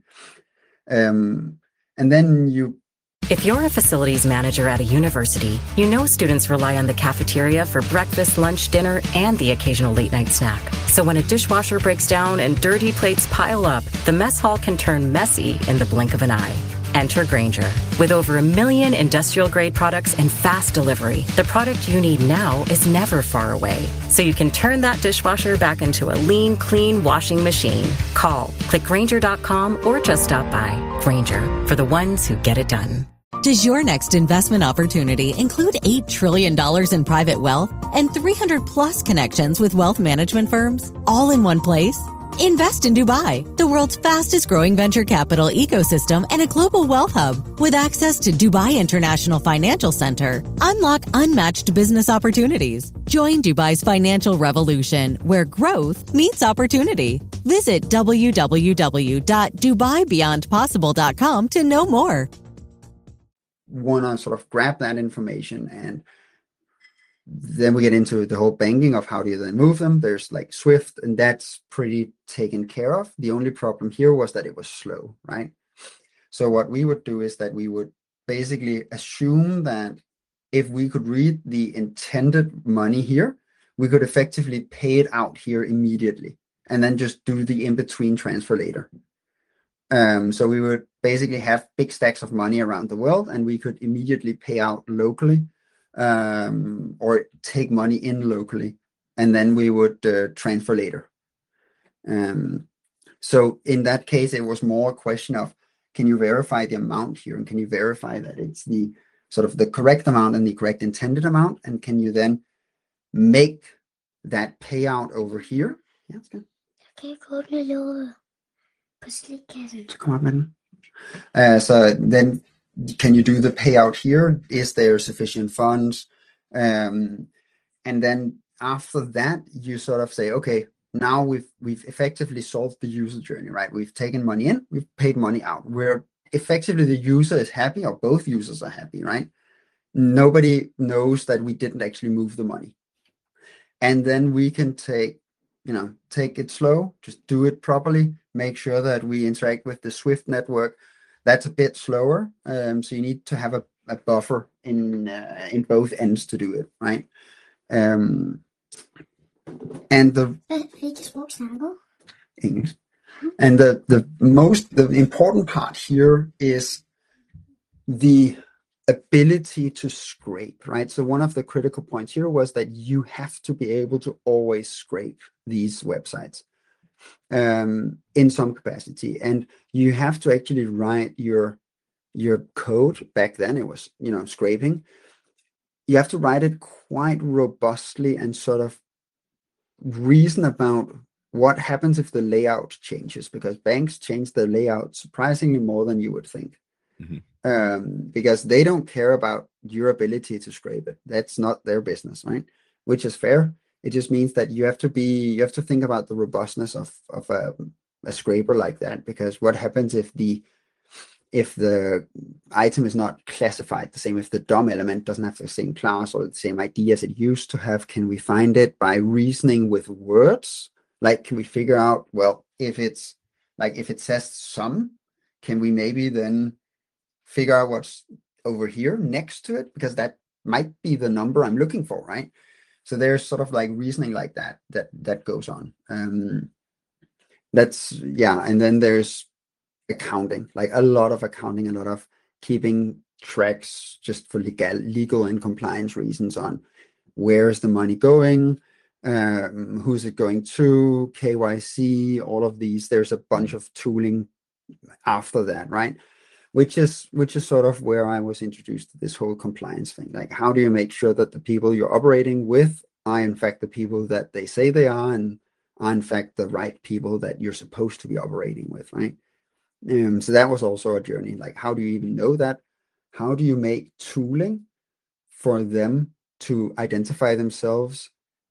Um, and then you If you're a facilities manager at a university, you know students rely on the cafeteria for breakfast, lunch, dinner, and the occasional late night snack. So when a dishwasher breaks down and dirty plates pile up, the mess hall can turn messy in the blink of an eye. Enter Grainger. With over a million industrial-grade products and fast delivery, the product you need now is never far away. So you can turn that dishwasher back into a lean, clean washing machine. Call, click Grainger dot com, or just stop by. Grainger, for the ones who get it done. Does your next investment opportunity include eight trillion dollars in private wealth and three hundred plus connections with wealth management firms, all in one place? Invest in Dubai, the world's fastest growing venture capital ecosystem and a global wealth hub. With access to Dubai International Financial Center, unlock unmatched business opportunities. Join Dubai's financial revolution, where growth meets opportunity. Visit w w w dot dubai beyond possible dot com to know more. Want to sort of grab that information, and then we get into the whole banking of how do you then move them. There's like Swift, and that's pretty taken care of. The only problem here was that it was slow, right? So what we would do is that we would basically assume that if we could read the intended money here, we could effectively pay it out here immediately and then just do the in-between transfer later. Um, so we would basically have big stacks of money around the world, and we could immediately pay out locally, um, or take money in locally, and then we would uh, transfer later. Um, so in that case, it was more a question of, can you verify the amount here, and can you verify that it's the sort of the correct amount and the correct intended amount, and can you then make that payout over here? Yeah, that's good. Okay, cool. Come on, man. Uh, so then can you do the payout here? Is there sufficient funds? Um, and then after that, you sort of say, okay, now we've we've effectively solved the user journey, right? We've taken money in, we've paid money out. We're effectively the user is happy, or both users are happy, right? Nobody knows that we didn't actually move the money. And then we can take, you know, take it slow, just do it properly, make sure that we interact with the Swift network. That's a bit slower. Um, so you need to have a, a buffer in uh, in both ends to do it, right? Um, and the English. And the, the most, the important part here is the ability to scrape, right? So one of the critical points here was that you have to be able to always scrape these websites um, in some capacity. And you have to actually write your, your code. Back then it was, you know, scraping. You have to write it quite robustly and sort of reason about what happens if the layout changes, because banks change the layout surprisingly more than you would think. Mm-hmm. Um, because they don't care about your ability to scrape it. That's not their business, right? Which is fair. It just means that you have to be, you have to think about the robustness of, of a, a scraper like that, because what happens if the, if the item is not classified the same, if the D O M element doesn't have the same class or the same I D as it used to have, can we find it by reasoning with words? Like, can we figure out, well, if it's like, if it says some, can we maybe then figure out what's over here next to it? Because that might be the number I'm looking for, right? So there's sort of like reasoning like that, that, that goes on. Um, that's, yeah. And then there's accounting, like a lot of accounting, a lot of keeping tracks just for legal, legal and compliance reasons on where's the money going, um, who's it going to, K Y C, all of these. There's a bunch of tooling after that, right? Which is which is sort of where I was introduced to this whole compliance thing. Like, how do you make sure that the people you're operating with are in fact the people that they say they are, and are in fact the right people that you're supposed to be operating with, right? Um, so that was also a journey. Like, how do you even know that? How do you make tooling for them to identify themselves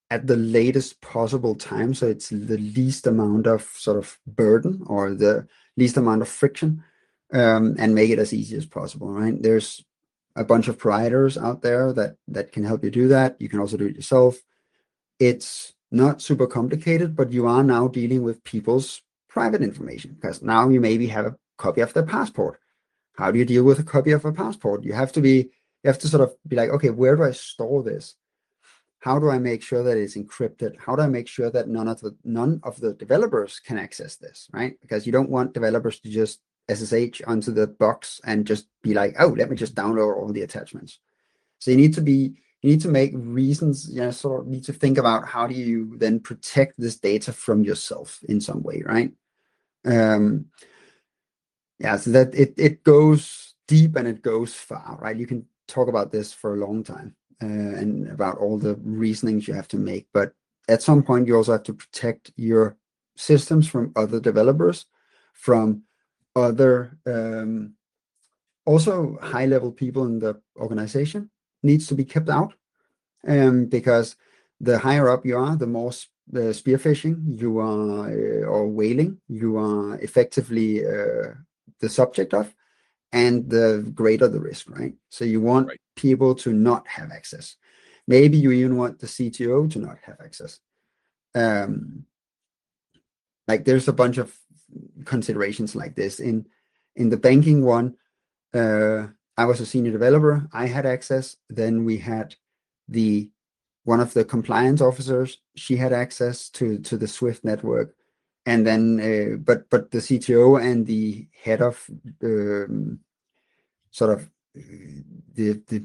at the latest possible time, so it's the least amount of sort of burden or the least amount of friction, um, and make it as easy as possible, right? There's a bunch of providers out there that that can help you do that. You can also do it yourself. It's not super complicated, but you are now dealing with people's private information, because now you maybe have a copy of their passport. How do you deal with a copy of a passport? You have to be, you have to sort of be like, okay, where do I store this? How do I make sure that it's encrypted? How do I make sure that none of the none of the developers can access this, right? Because you don't want developers to just S S H onto the box and just be like, oh, let me just download all the attachments. So you need to be, you need to make reasons, you know, sort of need to think about how do you then protect this data from yourself in some way, right? Um, yeah, so that it it goes deep and it goes far, right? You can talk about this for a long time. Uh, and about all the reasonings you have to make. But at some point, you also have to protect your systems from other developers, from other, um, also high-level people in the organization needs to be kept out, um, because the higher up you are, the more sp uh, spearfishing you are, uh, or whaling you are effectively uh, the subject of, and the greater the risk, right? So you want right. people to not have access. Maybe you even want the C T O to not have access. Um, like there's a bunch of considerations like this. In in the banking one, uh, I was a senior developer. I had access. Then we had the one of the compliance officers. She had access to to the Swift network. And then, uh, but but the C T O and the head of um, sort of the the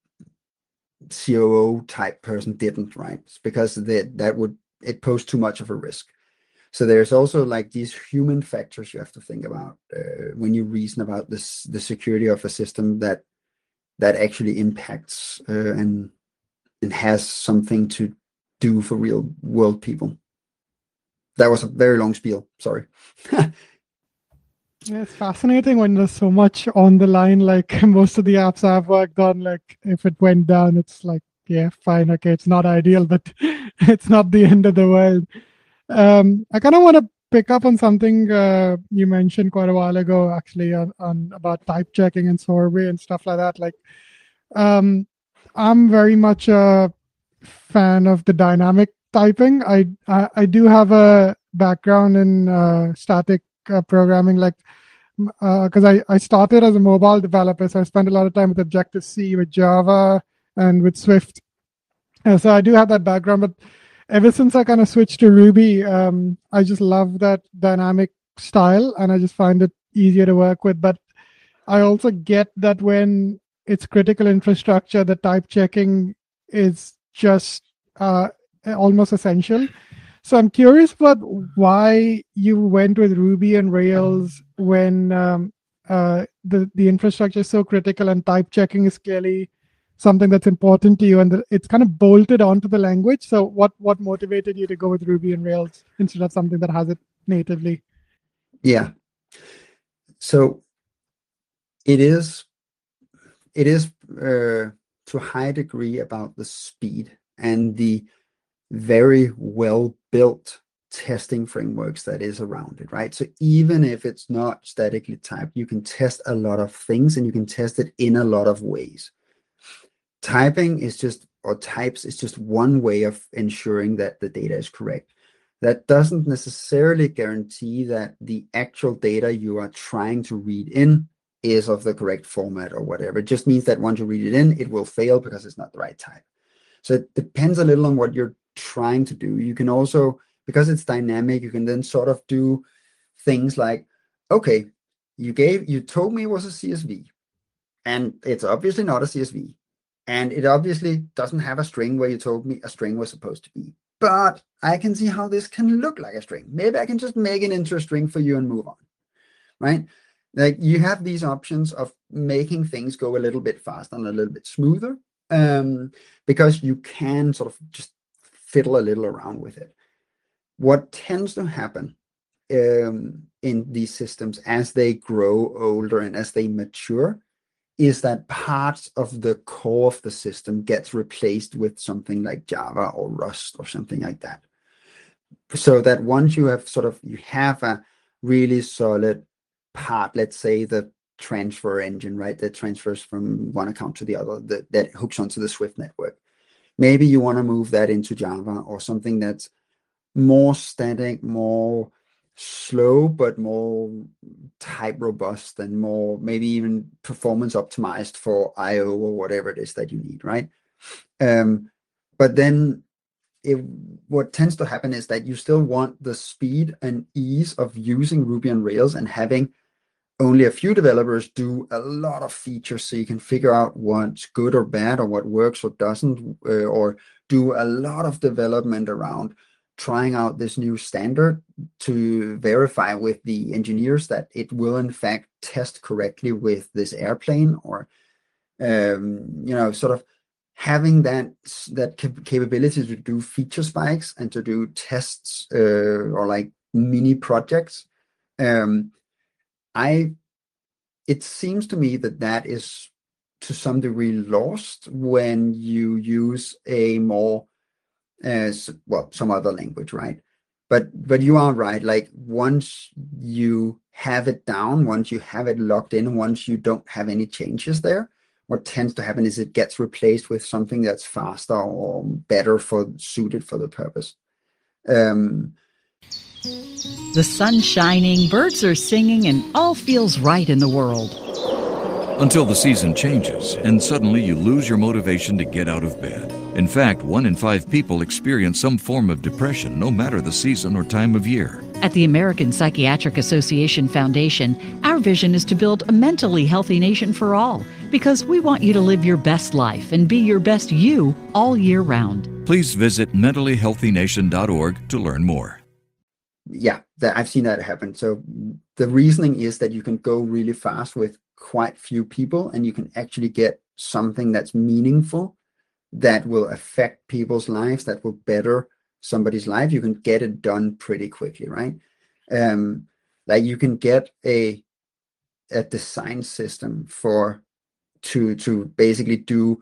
C O O type person didn't, right? It's because that that would it posed too much of a risk. So there's also like these human factors you have to think about uh, when you reason about this the security of a system that that actually impacts uh, and and has something to do for real world people. That was a very long spiel. Sorry. Yeah, it's fascinating when there's so much on the line. Like most of the apps I've worked on, like if it went down, it's like, yeah, fine, okay, it's not ideal, but it's not the end of the world. Um, I kind of want to pick up on something uh, you mentioned quite a while ago, actually, on, on about type checking and sorbet and stuff like that. Like, um, I'm very much a fan of the dynamic typing. I, I I do have a background in uh, static uh, programming, like because uh, I I started as a mobile developer, so I spent a lot of time with Objective C, with Java, and with Swift. Uh, so I do have that background, but ever since I kind of switched to Ruby, um, I just love that dynamic style, and I just find it easier to work with. But I also get that when it's critical infrastructure, the type checking is just uh, almost essential. So I'm curious about why you went with Ruby and Rails when um, uh, the, the infrastructure is so critical and type checking is clearly something that's important to you, and the, it's kind of bolted onto the language. So what, what motivated you to go with Ruby and Rails instead of something that has it natively? Yeah. So it is, it is uh, to a high degree about the speed and the very well built testing frameworks that is around it, right? So even if it's not statically typed, you can test a lot of things and you can test it in a lot of ways. Typing is just, or types is just one way of ensuring that the data is correct. That doesn't necessarily guarantee that the actual data you are trying to read in is of the correct format or whatever. It just means that once you read it in, it will fail because it's not the right type. So it depends a little on what you're trying to do. You can also, because it's dynamic, you can then sort of do things like, okay, you gave, you told me it was a C S V, and it's obviously not a C S V. And it obviously doesn't have a string where you told me a string was supposed to be. But I can see how this can look like a string. Maybe I can just make it into a string for you and move on, right? Like you have these options of making things go a little bit faster and a little bit smoother, um, because you can sort of just fiddle a little around with it. What tends to happen um, in these systems as they grow older and as they mature is that parts of the core of the system gets replaced with something like Java or Rust or something like that. So that once you have sort of, you have a really solid part, let's say the transfer engine, right, that transfers from one account to the other, that, that hooks onto the Swift network. Maybe you want to move that into Java or something that's more static, more slow, but more type robust and more maybe even performance optimized for I O or whatever it is that you need, right? Um, but then it, what tends to happen is that you still want the speed and ease of using Ruby on Rails and having only a few developers do a lot of features so you can figure out what's good or bad or what works or doesn't, uh, or do a lot of development around trying out this new standard to verify with the engineers that it will in fact test correctly with this airplane, or um, you know, sort of having that that cap capability to do feature spikes and to do tests uh, or like mini projects. Um, I, it seems to me that that is to some degree lost when you use a more, uh, well, some other language, right? But but you are right. Like once you have it down, once you have it locked in, once you don't have any changes there, what tends to happen is it gets replaced with something that's faster or better for suited for the purpose. Um, The sun's shining, birds are singing, and all feels right in the world. Until the season changes, and suddenly you lose your motivation to get out of bed. In fact, one in five people experience some form of depression, no matter the season or time of year. At the American Psychiatric Association Foundation, our vision is to build a mentally healthy nation for all, because we want you to live your best life and be your best you all year round. Please visit mentally healthy nation dot org to learn more. Yeah, that I've seen that happen. So the reasoning is that you can go really fast with quite few people, and you can actually get something that's meaningful, that will affect people's lives, that will better somebody's life. You can get it done pretty quickly, right? Um, like you can get a a design system for to to basically do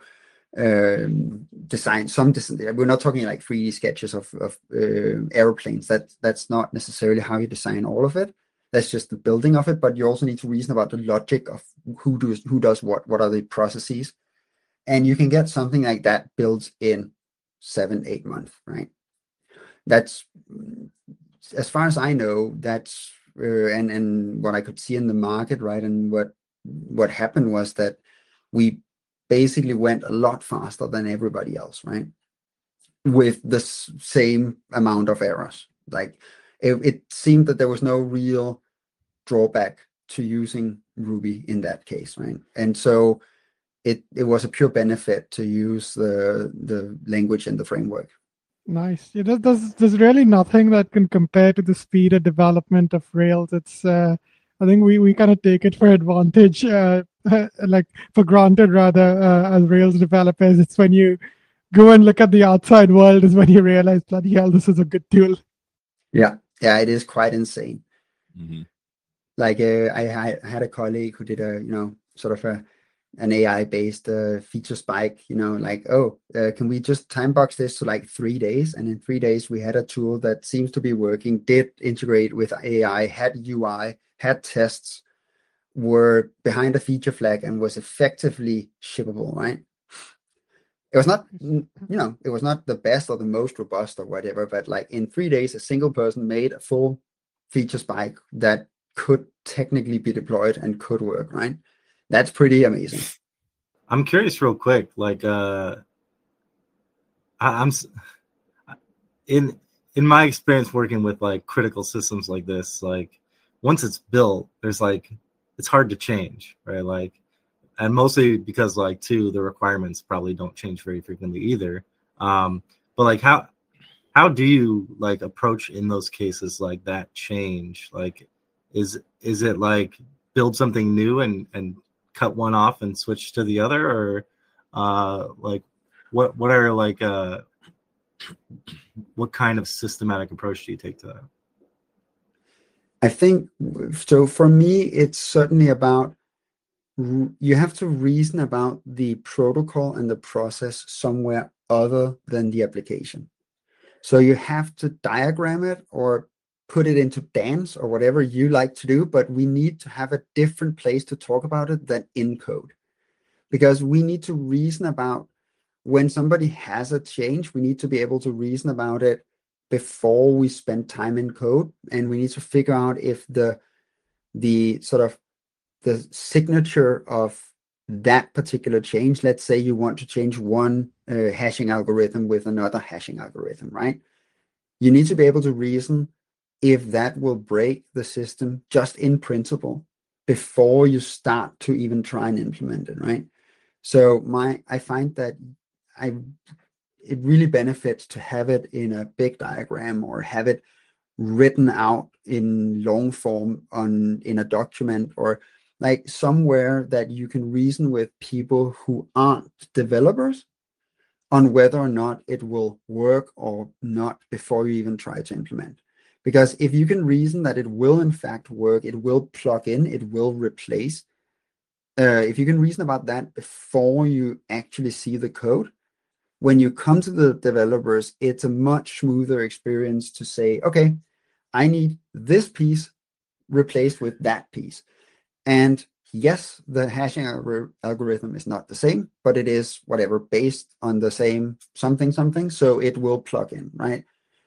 um design some design. We're not talking like three D sketches of, of uh, airplanes. That that's not necessarily how you design all of it. That's just the building of it, but you also need to reason about the logic of who does who does what, what are the processes, and you can get something like that built in seven eight months, right? That's, as far as I know, that's uh, and and what I could see in the market, right? And what what happened was that we basically went a lot faster than everybody else, right? With the same amount of errors. Like it, it seemed that there was no real drawback to using Ruby in that case, right? And so it it was a pure benefit to use the the language and the framework. Nice. Yeah, there's, there's there's really nothing that can compare to the speed of development of Rails. It's uh, I think we we kind of take it for advantage. Uh, like for granted rather, uh, as Rails developers. It's when you go and look at the outside world is when you realize, bloody hell, this is a good tool. Yeah, yeah, it is quite insane. Mm-hmm. Like uh, I, I had a colleague who did a, you know, sort of a an A I-based uh, feature spike, you know, like, oh, uh, can we just time box this to like three days? And in three days, we had a tool that seems to be working, did integrate with A I, had U I, had tests, were behind a feature flag, and was effectively shippable, right? It was not, you know, it was not the best or the most robust or whatever, but like in three days, a single person made a full feature spike that could technically be deployed and could work, right? That's pretty amazing. I'm curious real quick, like uh, I, I'm in in my experience working with like critical systems like this, like once it's built, there's like, it's hard to change, right? Like, and mostly because like too, the requirements probably don't change very frequently either. Um, but like how how do you like approach in those cases like that change? Like, is is it like build something new and and cut one off and switch to the other, or uh, like what what are like uh, what kind of systematic approach do you take to that? I think so. For me, it's certainly about you have to reason about the protocol and the process somewhere other than the application. So you have to diagram it or put it into dance or whatever you like to do, but we need to have a different place to talk about it than in code. Because we need to reason about when somebody has a change, we need to be able to reason about it before we spend time in code. And we need to figure out if the the sort of the signature of that particular change, let's say you want to change one uh, hashing algorithm with another hashing algorithm, right? You need to be able to reason if that will break the system just in principle before you start to even try and implement it, right? So my, I find that I, it really benefits to have it in a big diagram or have it written out in long form on in a document or like somewhere that you can reason with people who aren't developers on whether or not it will work or not before you even try to implement. Because if you can reason that it will in fact work, it will plug in, it will replace, uh, if you can reason about that before you actually see the code, when you come to the developers, it's a much smoother experience to say, okay, I need this piece replaced with that piece. And yes, the hashing algor- algorithm is not the same, but it is whatever based on the same something something, so it will plug in, right?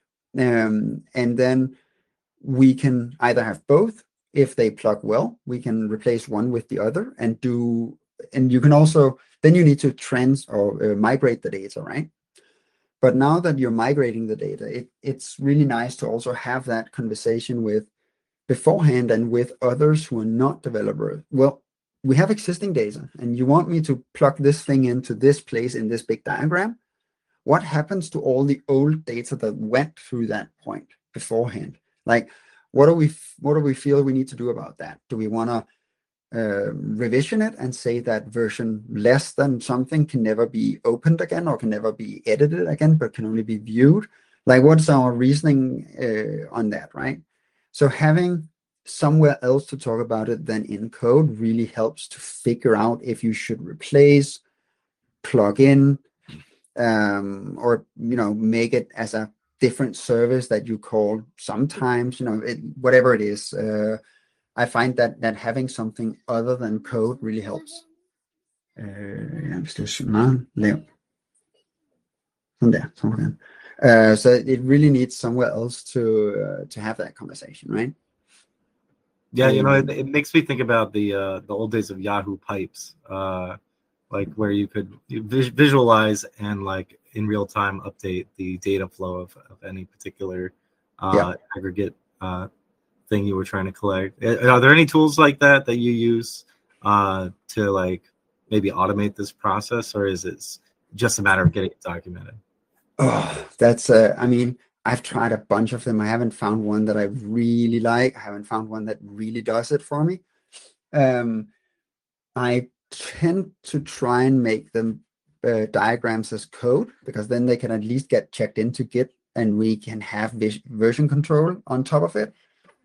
Um, and then we can either have both. If they plug well, we can replace one with the other and do, and you can also, then you need to trans or uh, migrate the data, right? But now that you're migrating the data, it, it's really nice to also have that conversation with beforehand and with others who are not developers. Well, we have existing data and you want me to plug this thing into this place in this big diagram. What happens to all the old data that went through that point beforehand? Like, what do we what do we feel we need to do about that? Do we want to uh, revision it and say that version less than something can never be opened again or can never be edited again, but can only be viewed? Like, what's our reasoning uh, on that, right? So having somewhere else to talk about it than in code really helps to figure out if you should replace, plug in, um, or, you know, make it as a different service that you call sometimes, you know, it, whatever it is. Uh, I find that that having something other than code really helps. Uh, ja, hvis det er meget lavt. Sådan der, sådan der. Uh, so it really needs somewhere else to uh, to have that conversation, right? Yeah, you know, it, it makes me think about the uh, the old days of Yahoo Pipes, uh, like where you could vis- visualize and like in real time update the data flow of, of any particular uh, yeah. aggregate uh, thing you were trying to collect. Are there any tools like that that you use uh, to like maybe automate this process, or is it just a matter of getting it documented? Oh, that's uh, I mean, I've tried a bunch of them. I haven't found one that I really like. I haven't found one that really does it for me. Um, I tend to try and make them uh, diagrams as code, because then they can at least get checked into Git and we can have vis- version control on top of it.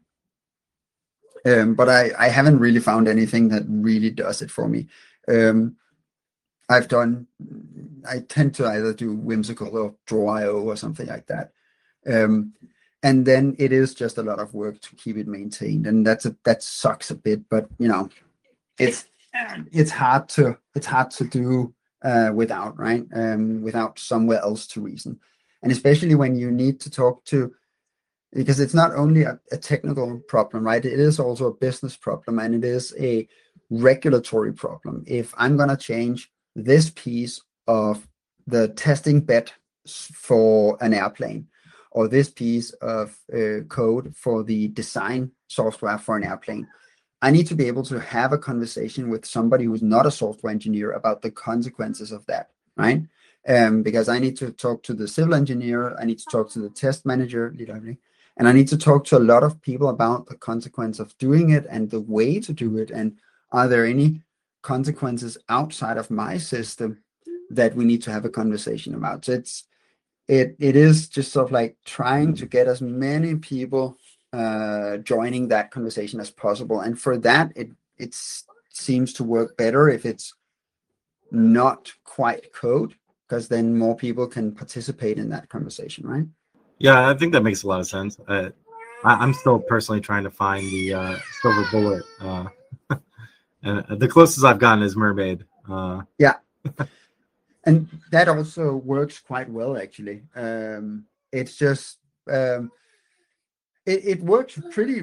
Um, but I, I haven't really found anything that really does it for me. Um, I've done, I tend to either do Whimsical or Draw dot I O or something like that. Um, and then it is just a lot of work to keep it maintained. And that's a, that sucks a bit, but you know, it's, it's hard to, it's hard to do uh, without, right? Um, without somewhere else to reason. And especially when you need to talk to, because it's not only a, a technical problem, right? It is also a business problem, and it is a regulatory problem. If I'm going to change this piece of the testing bed for an airplane, or this piece of uh, code for the design software for an airplane, I need to be able to have a conversation with somebody who's not a software engineer about the consequences of that, right? Um, because I need to talk to the civil engineer, I need to talk to the test manager, and I need to talk to a lot of people about the consequence of doing it and the way to do it, and are there any consequences outside of my system that we need to have a conversation about. So it's it it is just sort of like trying to get as many people uh joining that conversation as possible, and for that it it's seems to work better if it's not quite code, because then more people can participate in that conversation, right? Yeah, I think that makes a lot of sense. Uh, I, I'm still personally trying to find the uh, silver bullet. Uh, and the closest I've gotten is Mermaid. Uh, yeah. And that also works quite well, actually. Um, it's just, um, it, it works pretty,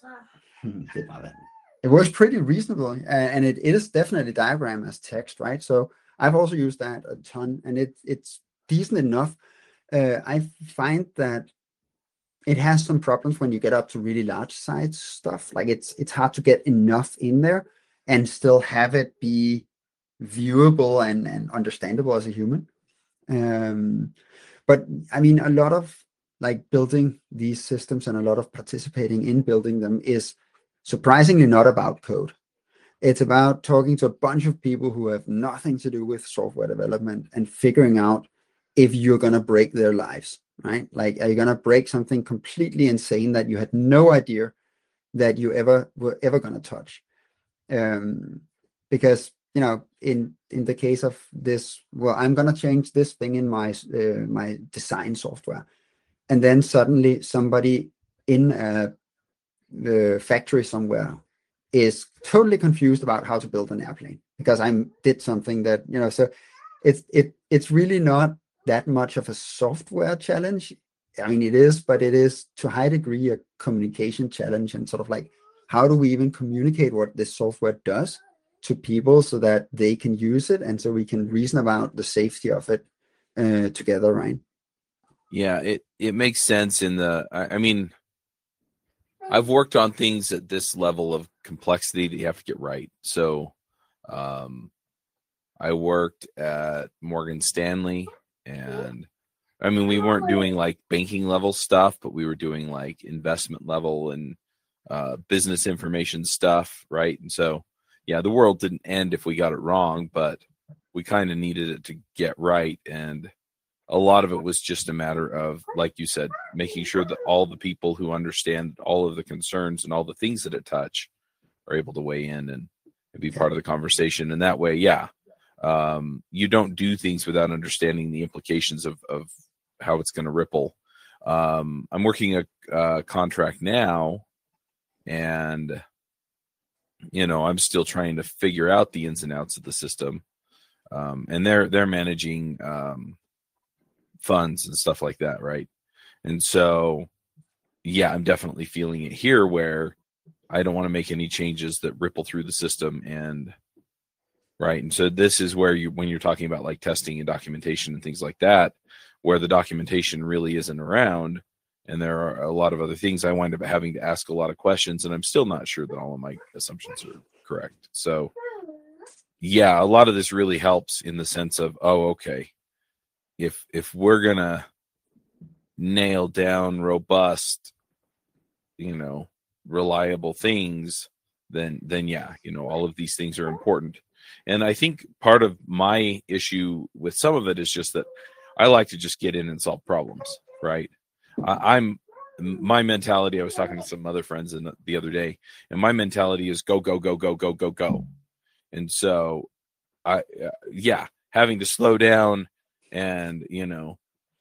it works pretty reasonable. Uh, and it, it is definitely diagram as text, right? So I've also used that a ton, and it, it's decent enough. Uh, I find that it has some problems when you get up to really large size stuff. Like it's it's hard to get enough in there and still have it be viewable and, and understandable as a human. Um, but I mean, a lot of like building these systems and a lot of participating in building them is surprisingly not about code. It's about talking to a bunch of people who have nothing to do with software development and figuring out if you're going to break their lives, right? Like, are you going to break something completely insane that you had no idea that you ever were ever going to touch? Um, because, you know, in, in the case of this, well, I'm going to change this thing in my, uh, my design software. And then suddenly somebody in a, a factory somewhere is totally confused about how to build an airplane because I did something that, you know, so it's, it, it's really not that much of a software challenge. I mean, it is, but it is to a high degree a communication challenge, and sort of like, how do we even communicate what this software does to people so that they can use it, and so we can reason about the safety of it uh, together, right? Yeah, it it makes sense in the. I, I mean, I've worked on things at this level of complexity that you have to get right. So, um, I worked at Morgan Stanley. And I mean, we weren't doing like banking level stuff, but we were doing like investment level and uh, business information stuff, right? And so, yeah, the world didn't end if we got it wrong, but we kind of needed it to get right. And a lot of it was just a matter of, like you said, making sure that all the people who understand all of the concerns and all the things that it touch are able to weigh in and, and be part of the conversation. And that way, yeah. Um, you don't do things without understanding the implications of, of how it's going to ripple. Um, I'm working a, a contract now, and, you know, I'm still trying to figure out the ins and outs of the system. Um, and they're, they're managing um, funds and stuff like that. Right. And so, yeah, I'm definitely feeling it here where I don't want to make any changes that ripple through the system. And right. And so this is where you, when you're talking about like testing and documentation and things like that, where the documentation really isn't around, and there are a lot of other things, I wind up having to ask a lot of questions, and I'm still not sure that all of my assumptions are correct. So yeah, a lot of this really helps in the sense of, oh, okay, if, if we're going to nail down robust, you know, reliable things, then, then yeah, you know, all of these things are important. And I think part of my issue with some of it is just that I like to just get in and solve problems, right? I, I'm my mentality. I was talking to some other friends in the, the other day, and my mentality is go, go, go, go, go, go, go. And so, I uh, yeah, having to slow down and, you know,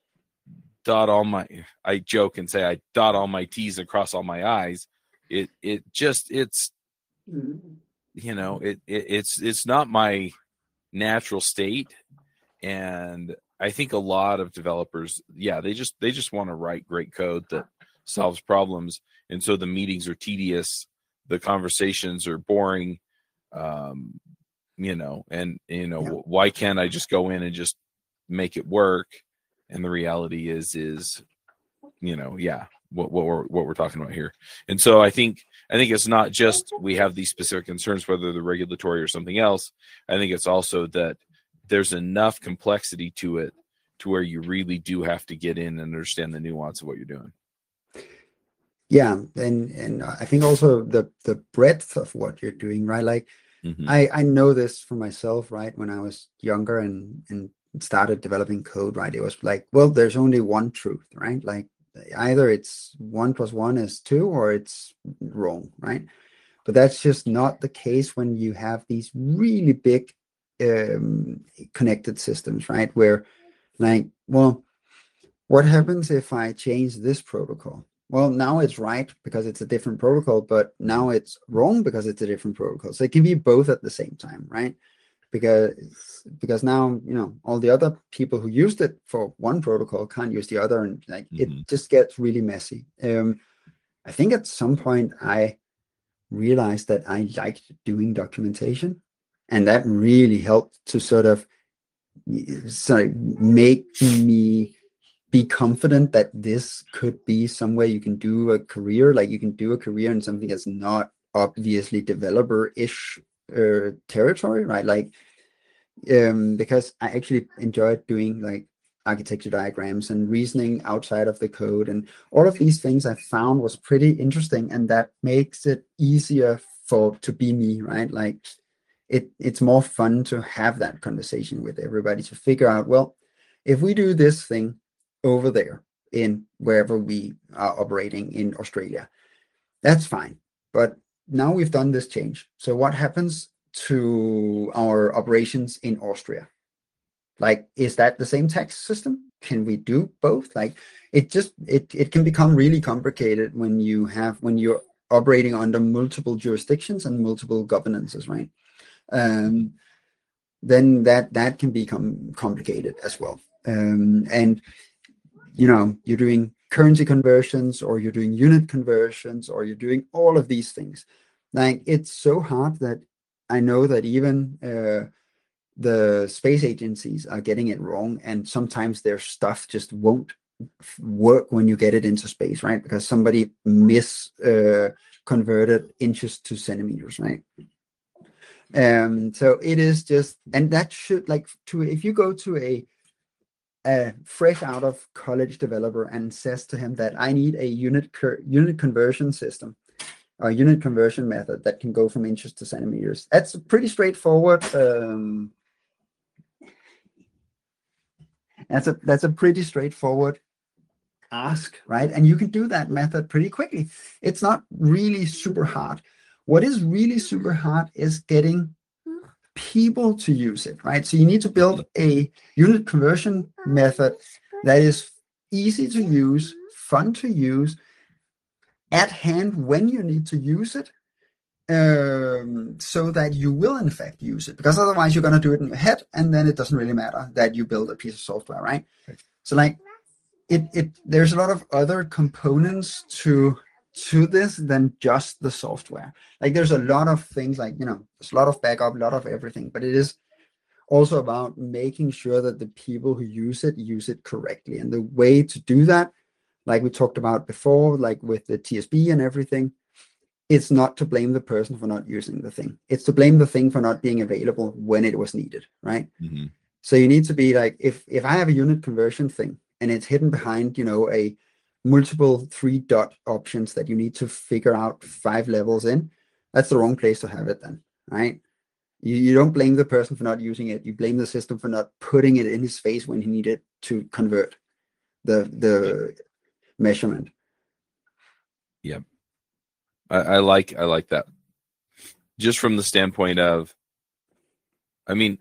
dot all my. I joke and say I dot all my T's and cross all my I's. It it just it's. You know, it, it it's it's not my natural state, and I think a lot of developers, yeah, they just they just want to write great code that solves problems, and so the meetings are tedious, the conversations are boring, um, you know, and you know, yeah. Why can't I just go in and just make it work? And the reality is, is you know, yeah, what what we're what we're talking about here, and so I think. I think it's not just we have these specific concerns, whether they're regulatory or something else. I think it's also that there's enough complexity to it to where you really do have to get in and understand the nuance of what you're doing. Yeah, and and I think also the the breadth of what you're doing, right? Like mm-hmm. I I know this for myself, right? When I was younger and and started developing code, right? It was like, well, there's only one truth, right? Like either it's one plus one is two or it's wrong, right? but that's just not the case when you have these really big um, connected systems, right? Where like, well, what happens if I change this protocol? Well, now it's right because it's a different protocol, but now it's wrong because it's a different protocol. So it can be both at the same time, right? Because because now, you know, all the other people who used it for one protocol can't use the other, and like mm-hmm. it just gets really messy. Um, I think at some point I realized that I liked doing documentation, and that really helped to sort of sort of make me be confident that this could be some way you can do a career, like you can do a career in something that's not obviously developer-ish uh, territory, right? Like, um, because I actually enjoyed doing like architecture diagrams and reasoning outside of the code, and all of these things I found was pretty interesting, and that makes it easier for to be me, right? Like, it it's more fun to have that conversation with everybody to figure out, well, if we do this thing over there in wherever we are operating in Australia, that's fine. But now we've done this change. So what happens to our operations in Austria? Like, is that the same tax system? Can we do both? Like, it just, it, it can become really complicated when you have, when you're operating under multiple jurisdictions and multiple governances, right? Um, then that, that can become complicated as well. Um, and you know, you're doing currency conversions, or you're doing unit conversions, or you're doing all of these things. Like, it's so hard that I know that even uh, the space agencies are getting it wrong, and sometimes their stuff just won't work when you get it into space, right? Because somebody mis uh, converted inches to centimeters, right? Um, so it is just, and that should, like, to if you go to a a fresh out of college developer and says to him that I need a unit unit conversion system, or unit conversion method that can go from inches to centimeters, that's pretty straightforward. Um, that's a that's a pretty straightforward ask, right? And you can do that method pretty quickly. It's not really super hard. What is really super hard is getting people to use it, right? So you need to build a unit conversion method that is easy to use, fun to use, at hand when you need to use it, um, so that you will in fact use it. Because otherwise you're going to do it in your head, and then it doesn't really matter that you build a piece of software, right? So like it, it there's a lot of other components to to this than just the software. Like, there's a lot of things, like, you know, there's a lot of backup, a lot of everything, but it is also about making sure that the people who use it use it correctly. And the way to do that, like we talked about before, like with the T S B and everything, it's not to blame the person for not using the thing. It's to blame the thing for not being available when it was needed, right? Mm-hmm. So you need to be like, if if I have a unit conversion thing and it's hidden behind, you know, a multiple three dot options that you need to figure out five levels in, that's the wrong place to have it then, right? You, you don't blame the person for not using it. You blame the system for not putting it in his face when he needed to convert the the measurement. Yep. I, I like I like that. Just from the standpoint of, I mean,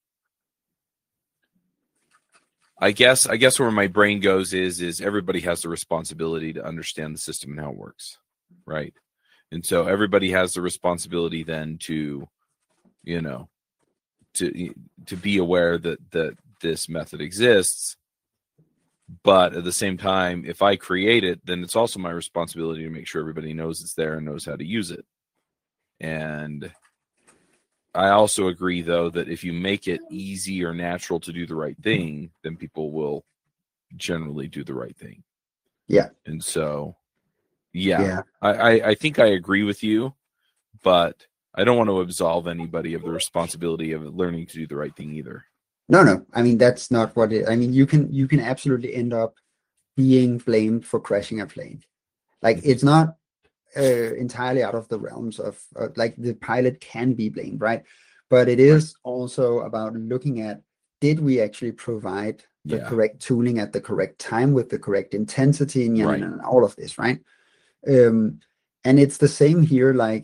I guess I guess where my brain goes is is everybody has the responsibility to understand the system and how it works, right? And so everybody has the responsibility then to, you know, to to be aware that that this method exists. But at the same time, if I create it, then it's also my responsibility to make sure everybody knows it's there and knows how to use it. And I also agree, though, that if you make it easy or natural to do the right thing, then people will generally do the right thing. Yeah. And so, yeah, yeah. I, I, I think I agree with you, but I don't want to absolve anybody of the responsibility of learning to do the right thing either. No, no. I mean, that's not what it, I mean, you can, you can absolutely end up being blamed for crashing a plane. Like, it's not uh, entirely out of the realms of, uh, like, the pilot can be blamed, right? But it is also about looking at, did we actually provide the Yeah. correct tooling at the correct time with the correct intensity and, you know, Right. and all of this, right? Um, and it's the same here. Like,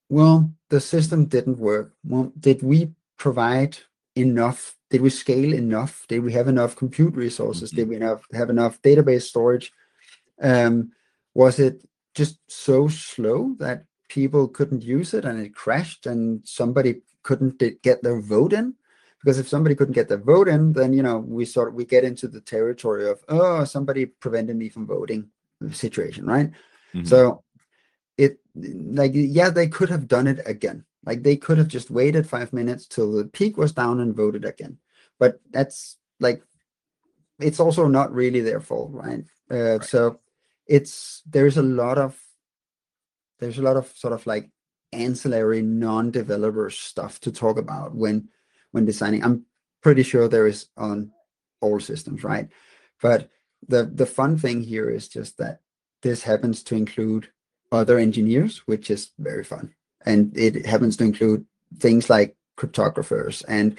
Well, the system didn't work. Well, did we provide enough? Did we scale enough? Did we have enough compute resources? Did we have, have enough database storage? Um, was it just so slow that people couldn't use it and it crashed and somebody couldn't di- get their vote in? Because if somebody couldn't get their vote in, then, you know, we sort of, we get into the territory of, oh, somebody prevented me from voting situation, right? Mhm. So it, like, yeah, they could have done it again. Like, they could have just waited five minutes till the peak was down and voted again. But that's like, it's also not really their fault, right? Uh, Right. So it's, there's a lot of, there's a lot of sort of like ancillary non-developer stuff to talk about when, when designing. I'm pretty sure there is on all systems, right? But the, the fun thing here is just that this happens to include other engineers, which is very fun. And it happens to include things like cryptographers and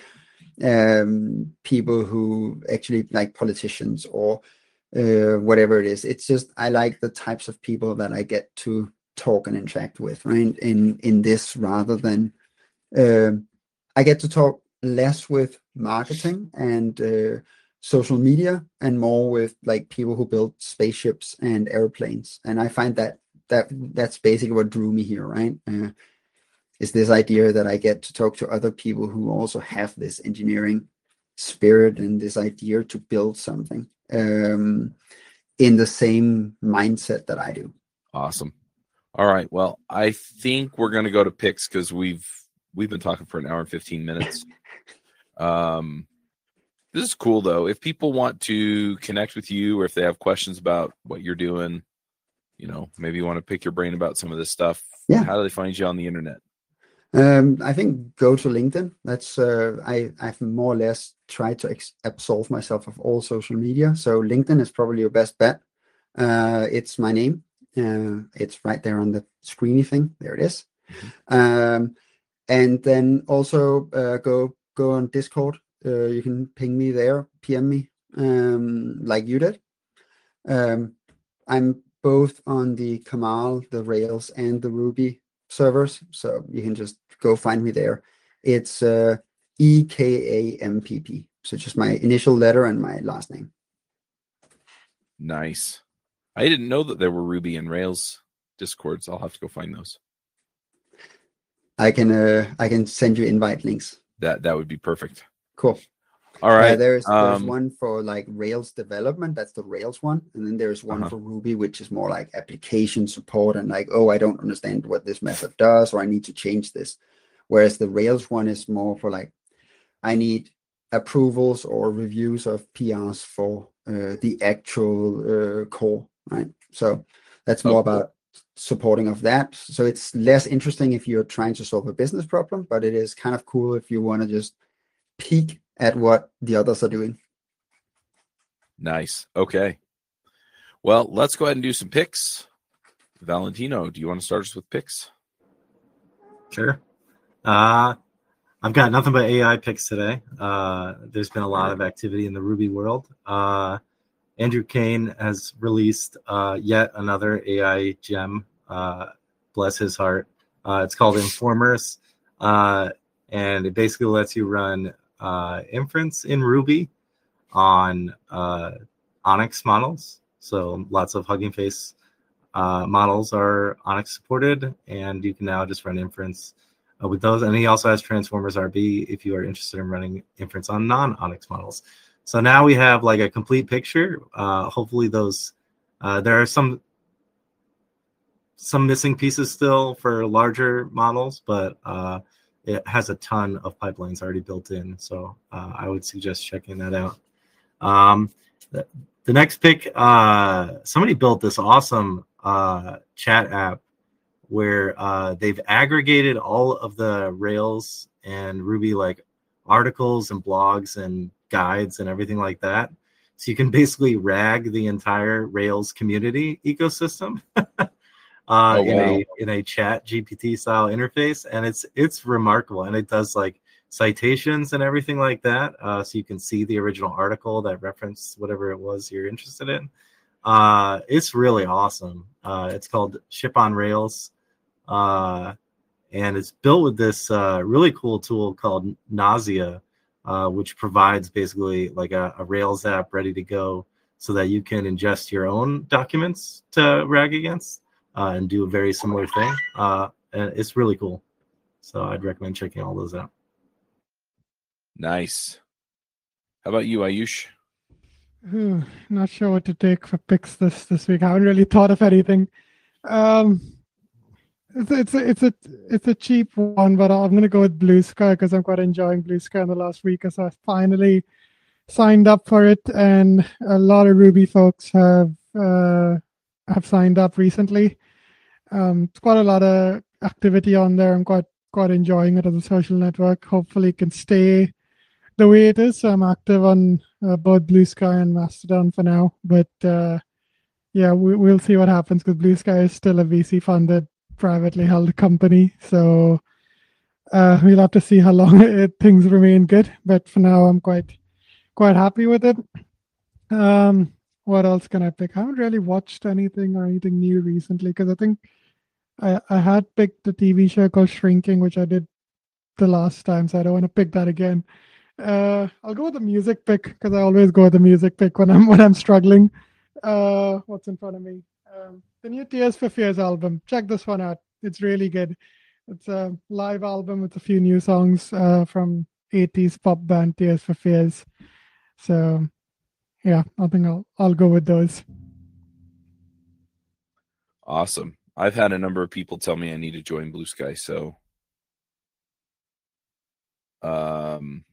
um, people who actually like politicians or uh, whatever it is. It's just, I like the types of people that I get to talk and interact with, right? In, in this rather than, uh, I get to talk less with marketing and uh, social media and more with like people who build spaceships and airplanes. And I find that that that's basically what drew me here, right? Uh, is this idea that I get to talk to other people who also have this engineering spirit and this idea to build something um, in the same mindset that I do. Awesome. All right. Well, I think we're going to go to picks because we've we've been talking for an hour and fifteen minutes. um, this is cool though. If people want to connect with you, or if they have questions about what you're doing, you know, maybe you want to pick your brain about some of this stuff. Yeah. How do they find you on the internet? Um, I think go to LinkedIn. That's uh, I I've more or less tried to ex- absolve myself of all social media. So LinkedIn is probably your best bet. Uh, it's my name. Uh, it's right there on the screeny thing. There it is. Mm-hmm. Um, and then also uh, go go on Discord. Uh, you can ping me there, P M me, um, like you did. Um, I'm both on the Kamal, the Rails, and the Ruby servers, so you can just go find me there. It's uh, E K A M P P, so just my initial letter and my last name. Nice. I didn't know that there were Ruby and Rails Discords. I'll have to go find those. I can uh, I can send you invite links. That that would be perfect. Cool. All right. Uh, there's there's um, one for like Rails development. That's the Rails one, and then there's one Uh-huh. for Ruby, which is more like application support and like, oh, I don't understand what this method does, or I need to change this. Whereas the Rails one is more for like, I need approvals or reviews of P Rs for uh, the actual uh, core, right? So that's more Oh, cool. about supporting of that. So it's less interesting if you're trying to solve a business problem, but it is kind of cool if you want to just peek at what the others are doing. Nice. Okay. Well, let's go ahead and do some picks. Valentino, do you want to start us with picks? Sure. Uh, I've got nothing but A I picks today. Uh, there's been a lot of activity in the Ruby world. Uh, Andrew Kane has released uh, yet another A I gem. Uh, bless his heart. Uh, it's called Informers, uh, and it basically lets you run uh, inference in Ruby on uh, Onyx models. So lots of Hugging Face uh, models are Onyx supported, and you can now just run inference uh, with those. And he also has Transformers R B if you are interested in running inference on non-Onyx models. So now we have like a complete picture. Uh, hopefully those, uh, there are some some missing pieces still for larger models, but uh, it has a ton of pipelines already built in. So uh, I would suggest checking that out. Um, the, the next pick, uh, somebody built this awesome uh, chat app where uh, they've aggregated all of the Rails and Ruby like articles and blogs and guides and everything like that. So you can basically rag the entire Rails community ecosystem uh, Oh, in wow. a in a chat G P T style interface, and it's it's remarkable, and it does like citations and everything like that, uh, so you can see the original article that referenced whatever it was you're interested in. Uh, it's really awesome. Uh, it's called Ship on Rails, uh, and it's built with this uh, really cool tool called Nausea, uh, which provides basically like a, a Rails app ready to go so that you can ingest your own documents to RAG against uh, and do a very similar thing. Uh, and it's really cool. So I'd recommend checking all those out. Nice. How about you, Ayush? Ooh, not sure what to take for picks this this week. I haven't really thought of anything. Um, it's it's a, it's a it's a cheap one, but I'm gonna go with Blue Sky because I'm quite enjoying Blue Sky in the last week. As I finally signed up for it, and a lot of Ruby folks have uh, have signed up recently. Um, it's quite a lot of activity on there. I'm quite quite enjoying it as a social network. Hopefully, it can stay the way it is. So I'm active on uh, both Blue Sky and Mastodon for now, but uh, yeah, we, we'll see what happens because Blue Sky is still a V C-funded, privately held company. So uh, we'll have to see how long it, things remain good. But for now, I'm quite quite happy with it. Um, what else can I pick? I haven't really watched anything or anything new recently because I think I, I had picked the T V show called Shrinking, which I did the last time, so I don't want to pick that again. Uh, I'll go with the music pick because I always go with the music pick when I'm when I'm struggling. Uh, what's in front of me? Um, the new Tears for Fears album. Check this one out. It's really good. It's a live album with a few new songs uh, from eighties pop band Tears for Fears. So, yeah, I think I'll I'll go with those. Awesome. I've had a number of people tell me I need to join Blue Sky, so um.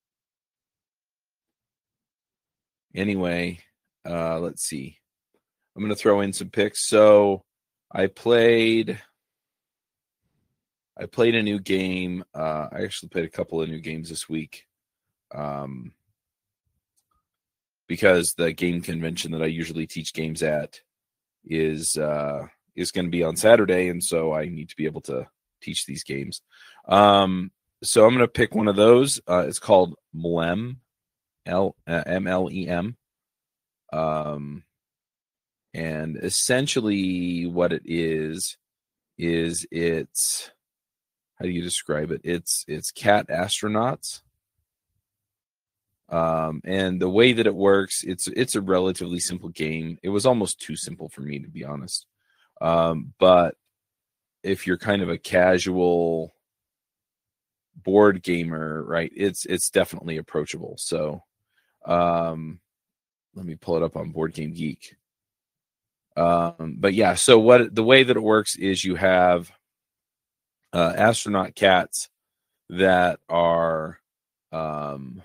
Anyway, uh, let's see. I'm going to throw in some picks. So I played, I played a new game. Uh, I actually played a couple of new games this week, um, because the game convention that I usually teach games at is uh, is going to be on Saturday, and so I need to be able to teach these games. Um, so I'm going to pick one of those. Uh, it's called Mlem. L uh, M L E M, um, and essentially what it is is it's how do you describe it? It's it's cat astronauts, um, and the way that it works, it's it's a relatively simple game. It was almost too simple for me, to be honest, um, but if you're kind of a casual board gamer, right, it's it's definitely approachable. So. Um, let me pull it up on Board Game Geek. Um, but yeah, so what the way that it works is you have uh, astronaut cats that are um,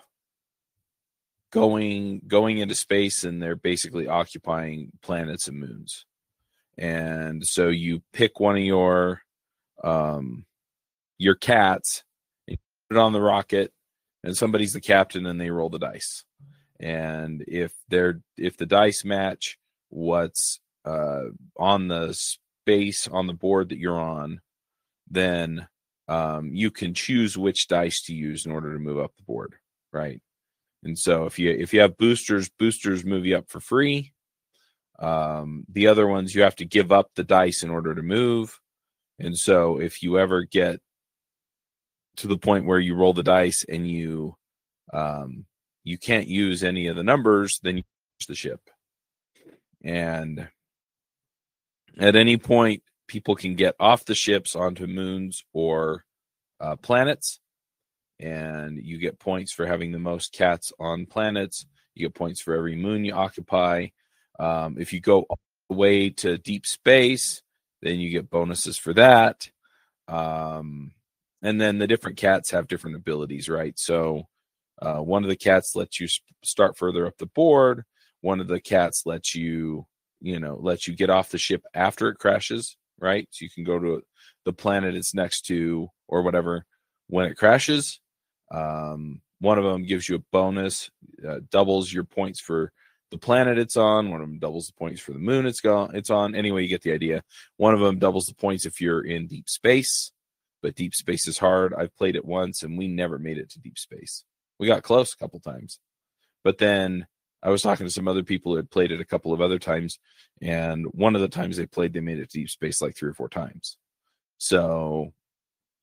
going going into space, and they're basically occupying planets and moons. And so you pick one of your um, your cats, and you put it on the rocket, and somebody's the captain, and they roll the dice. And if they're if the dice match what's uh, on the space on the board that you're on, then um, you can choose which dice to use in order to move up the board, right? And so if you if you have boosters, boosters move you up for free. Um, the other ones you have to give up the dice in order to move. And so if you ever get to the point where you roll the dice and you um, you can't use any of the numbers, then you use the ship. And at any point, people can get off the ships onto moons or uh, planets, and you get points for having the most cats on planets. You get points for every moon you occupy. Um, if you go all the way to deep space, then you get bonuses for that. Um, and then the different cats have different abilities, right? So uh, one of the cats lets you sp- start further up the board. One of the cats lets you, you know, lets you get off the ship after it crashes, right? So you can go to the planet it's next to or whatever when it crashes. Um, one of them gives you a bonus, uh, doubles your points for the planet it's on. One of them doubles the points for the moon it's gone it's on. Anyway, you get the idea. One of them doubles the points if you're in deep space, but deep space is hard. I've played it once and we never made it to deep space. We got close a couple times, but then I was talking to some other people who had played it a couple of other times, and one of the times they played, they made it to deep space like three or four times. So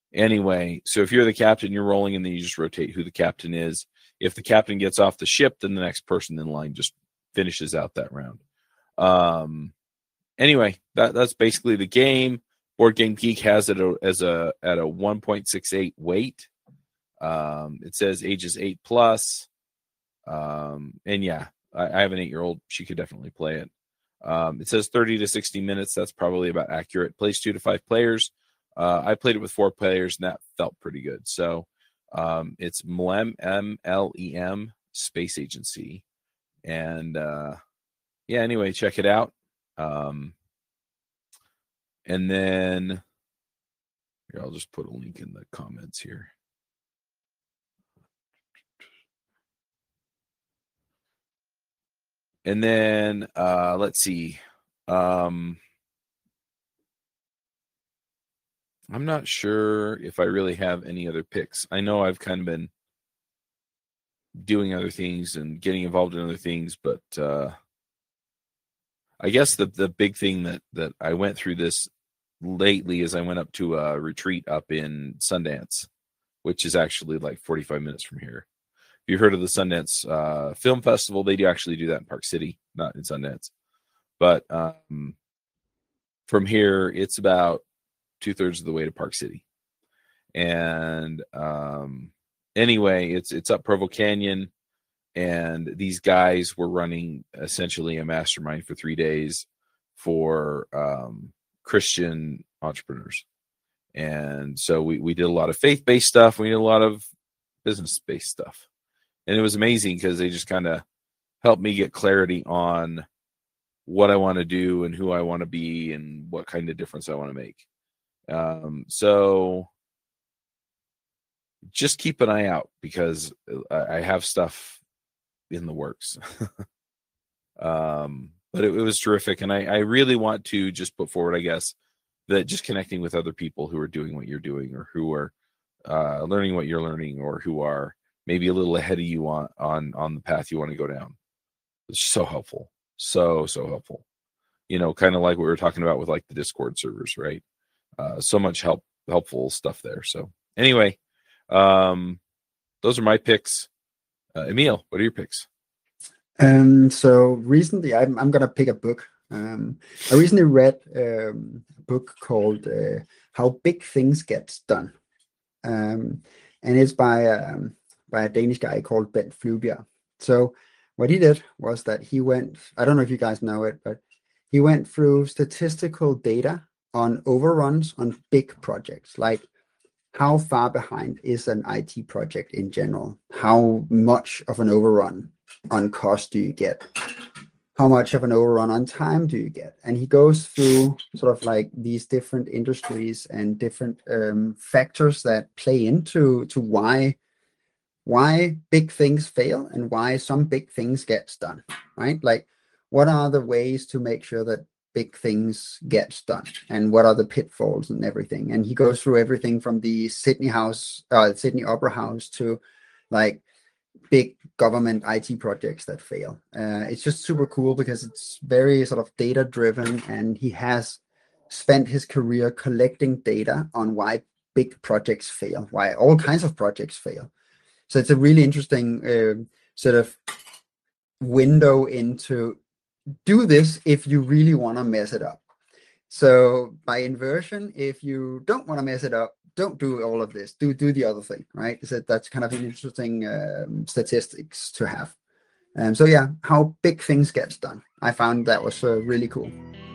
Anyway, so if you're the captain, you're rolling, and then you just rotate who the captain is. If the captain gets off the ship, then the next person in line just finishes out that round. Um, anyway, that, that's basically the game. Board Game Geek has it as a at a one point six eight weight. Um, it says ages eight plus. Um, and yeah, I, I have an eight-year-old. She could definitely play it. Um, it says thirty to sixty minutes. That's probably about accurate. Plays two to five players. Uh, I played it with four players, and that felt pretty good. So um, it's M L E M, M L E M, Space Agency. And uh, yeah, anyway, check it out. Um, and then here, I'll just put a link in the comments here. And then uh, let's see. Um, I'm not sure if I really have any other picks. I know I've kind of been doing other things and getting involved in other things, but uh, I guess the the big thing that that I went through this lately is I went up to a retreat up in Sundance, which is actually like forty-five minutes from here. If you've heard of the Sundance uh, Film Festival, they do actually do that in Park City, not in Sundance. But um, from here, it's about two thirds of the way to Park City. And um, anyway, it's it's up Provo Canyon, and these guys were running essentially a mastermind for three days for um, Christian entrepreneurs. And so we we did a lot of faith-based stuff. We did a lot of business-based stuff. And it was amazing because they just kind of helped me get clarity on what I want to do and who I want to be and what kind of difference I want to make. Um, so just keep an eye out because I have stuff in the works. um, but it, it was terrific. And I, I really want to just put forward, I guess, that just connecting with other people who are doing what you're doing or who are uh, learning what you're learning or who are maybe a little ahead of you on, on, on the path you want to go down. It's so helpful. So, so helpful. You know, kind of like what we were talking about with like the Discord servers, right? Uh, so much help, helpful stuff there. So anyway, um, those are my picks. Uh, Emil, what are your picks? Um, so recently, I'm I'm gonna pick a book. Um, I recently read um, a book called uh, "How Big Things Get Done," um, and it's by um, by a Danish guy called Bent Flubjerg. So what he did was that he went. I don't know if you guys know it, but he went through statistical data on overruns on big projects, like how far behind is an I T project in general? How much of an overrun on cost do you get? How much of an overrun on time do you get? And he goes through sort of like these different industries and different um, factors that play into to why why big things fail and why some big things gets done, right? Like, what are the ways to make sure that big things gets done, and what are the pitfalls and everything? And he goes through everything from the Sydney House, uh, Sydney Opera House to like big government I T projects that fail. Uh, it's just super cool because it's very sort of data driven, and he has spent his career collecting data on why big projects fail, why all kinds of projects fail. So it's a really interesting uh, sort of window into do this if you really want to mess it up. So by inversion, if you don't want to mess it up, don't do all of this. Do do the other thing, right? So that's kind of an interesting um, statistics to have. Um, so yeah, how big things gets done. I found that was uh, really cool.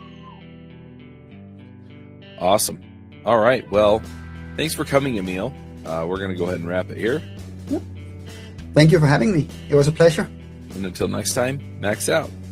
Awesome. All right. Well, thanks for coming, Emil. Uh, we're going to go ahead and wrap it here. Yep. Thank you for having me. It was a pleasure. And until next time, max out.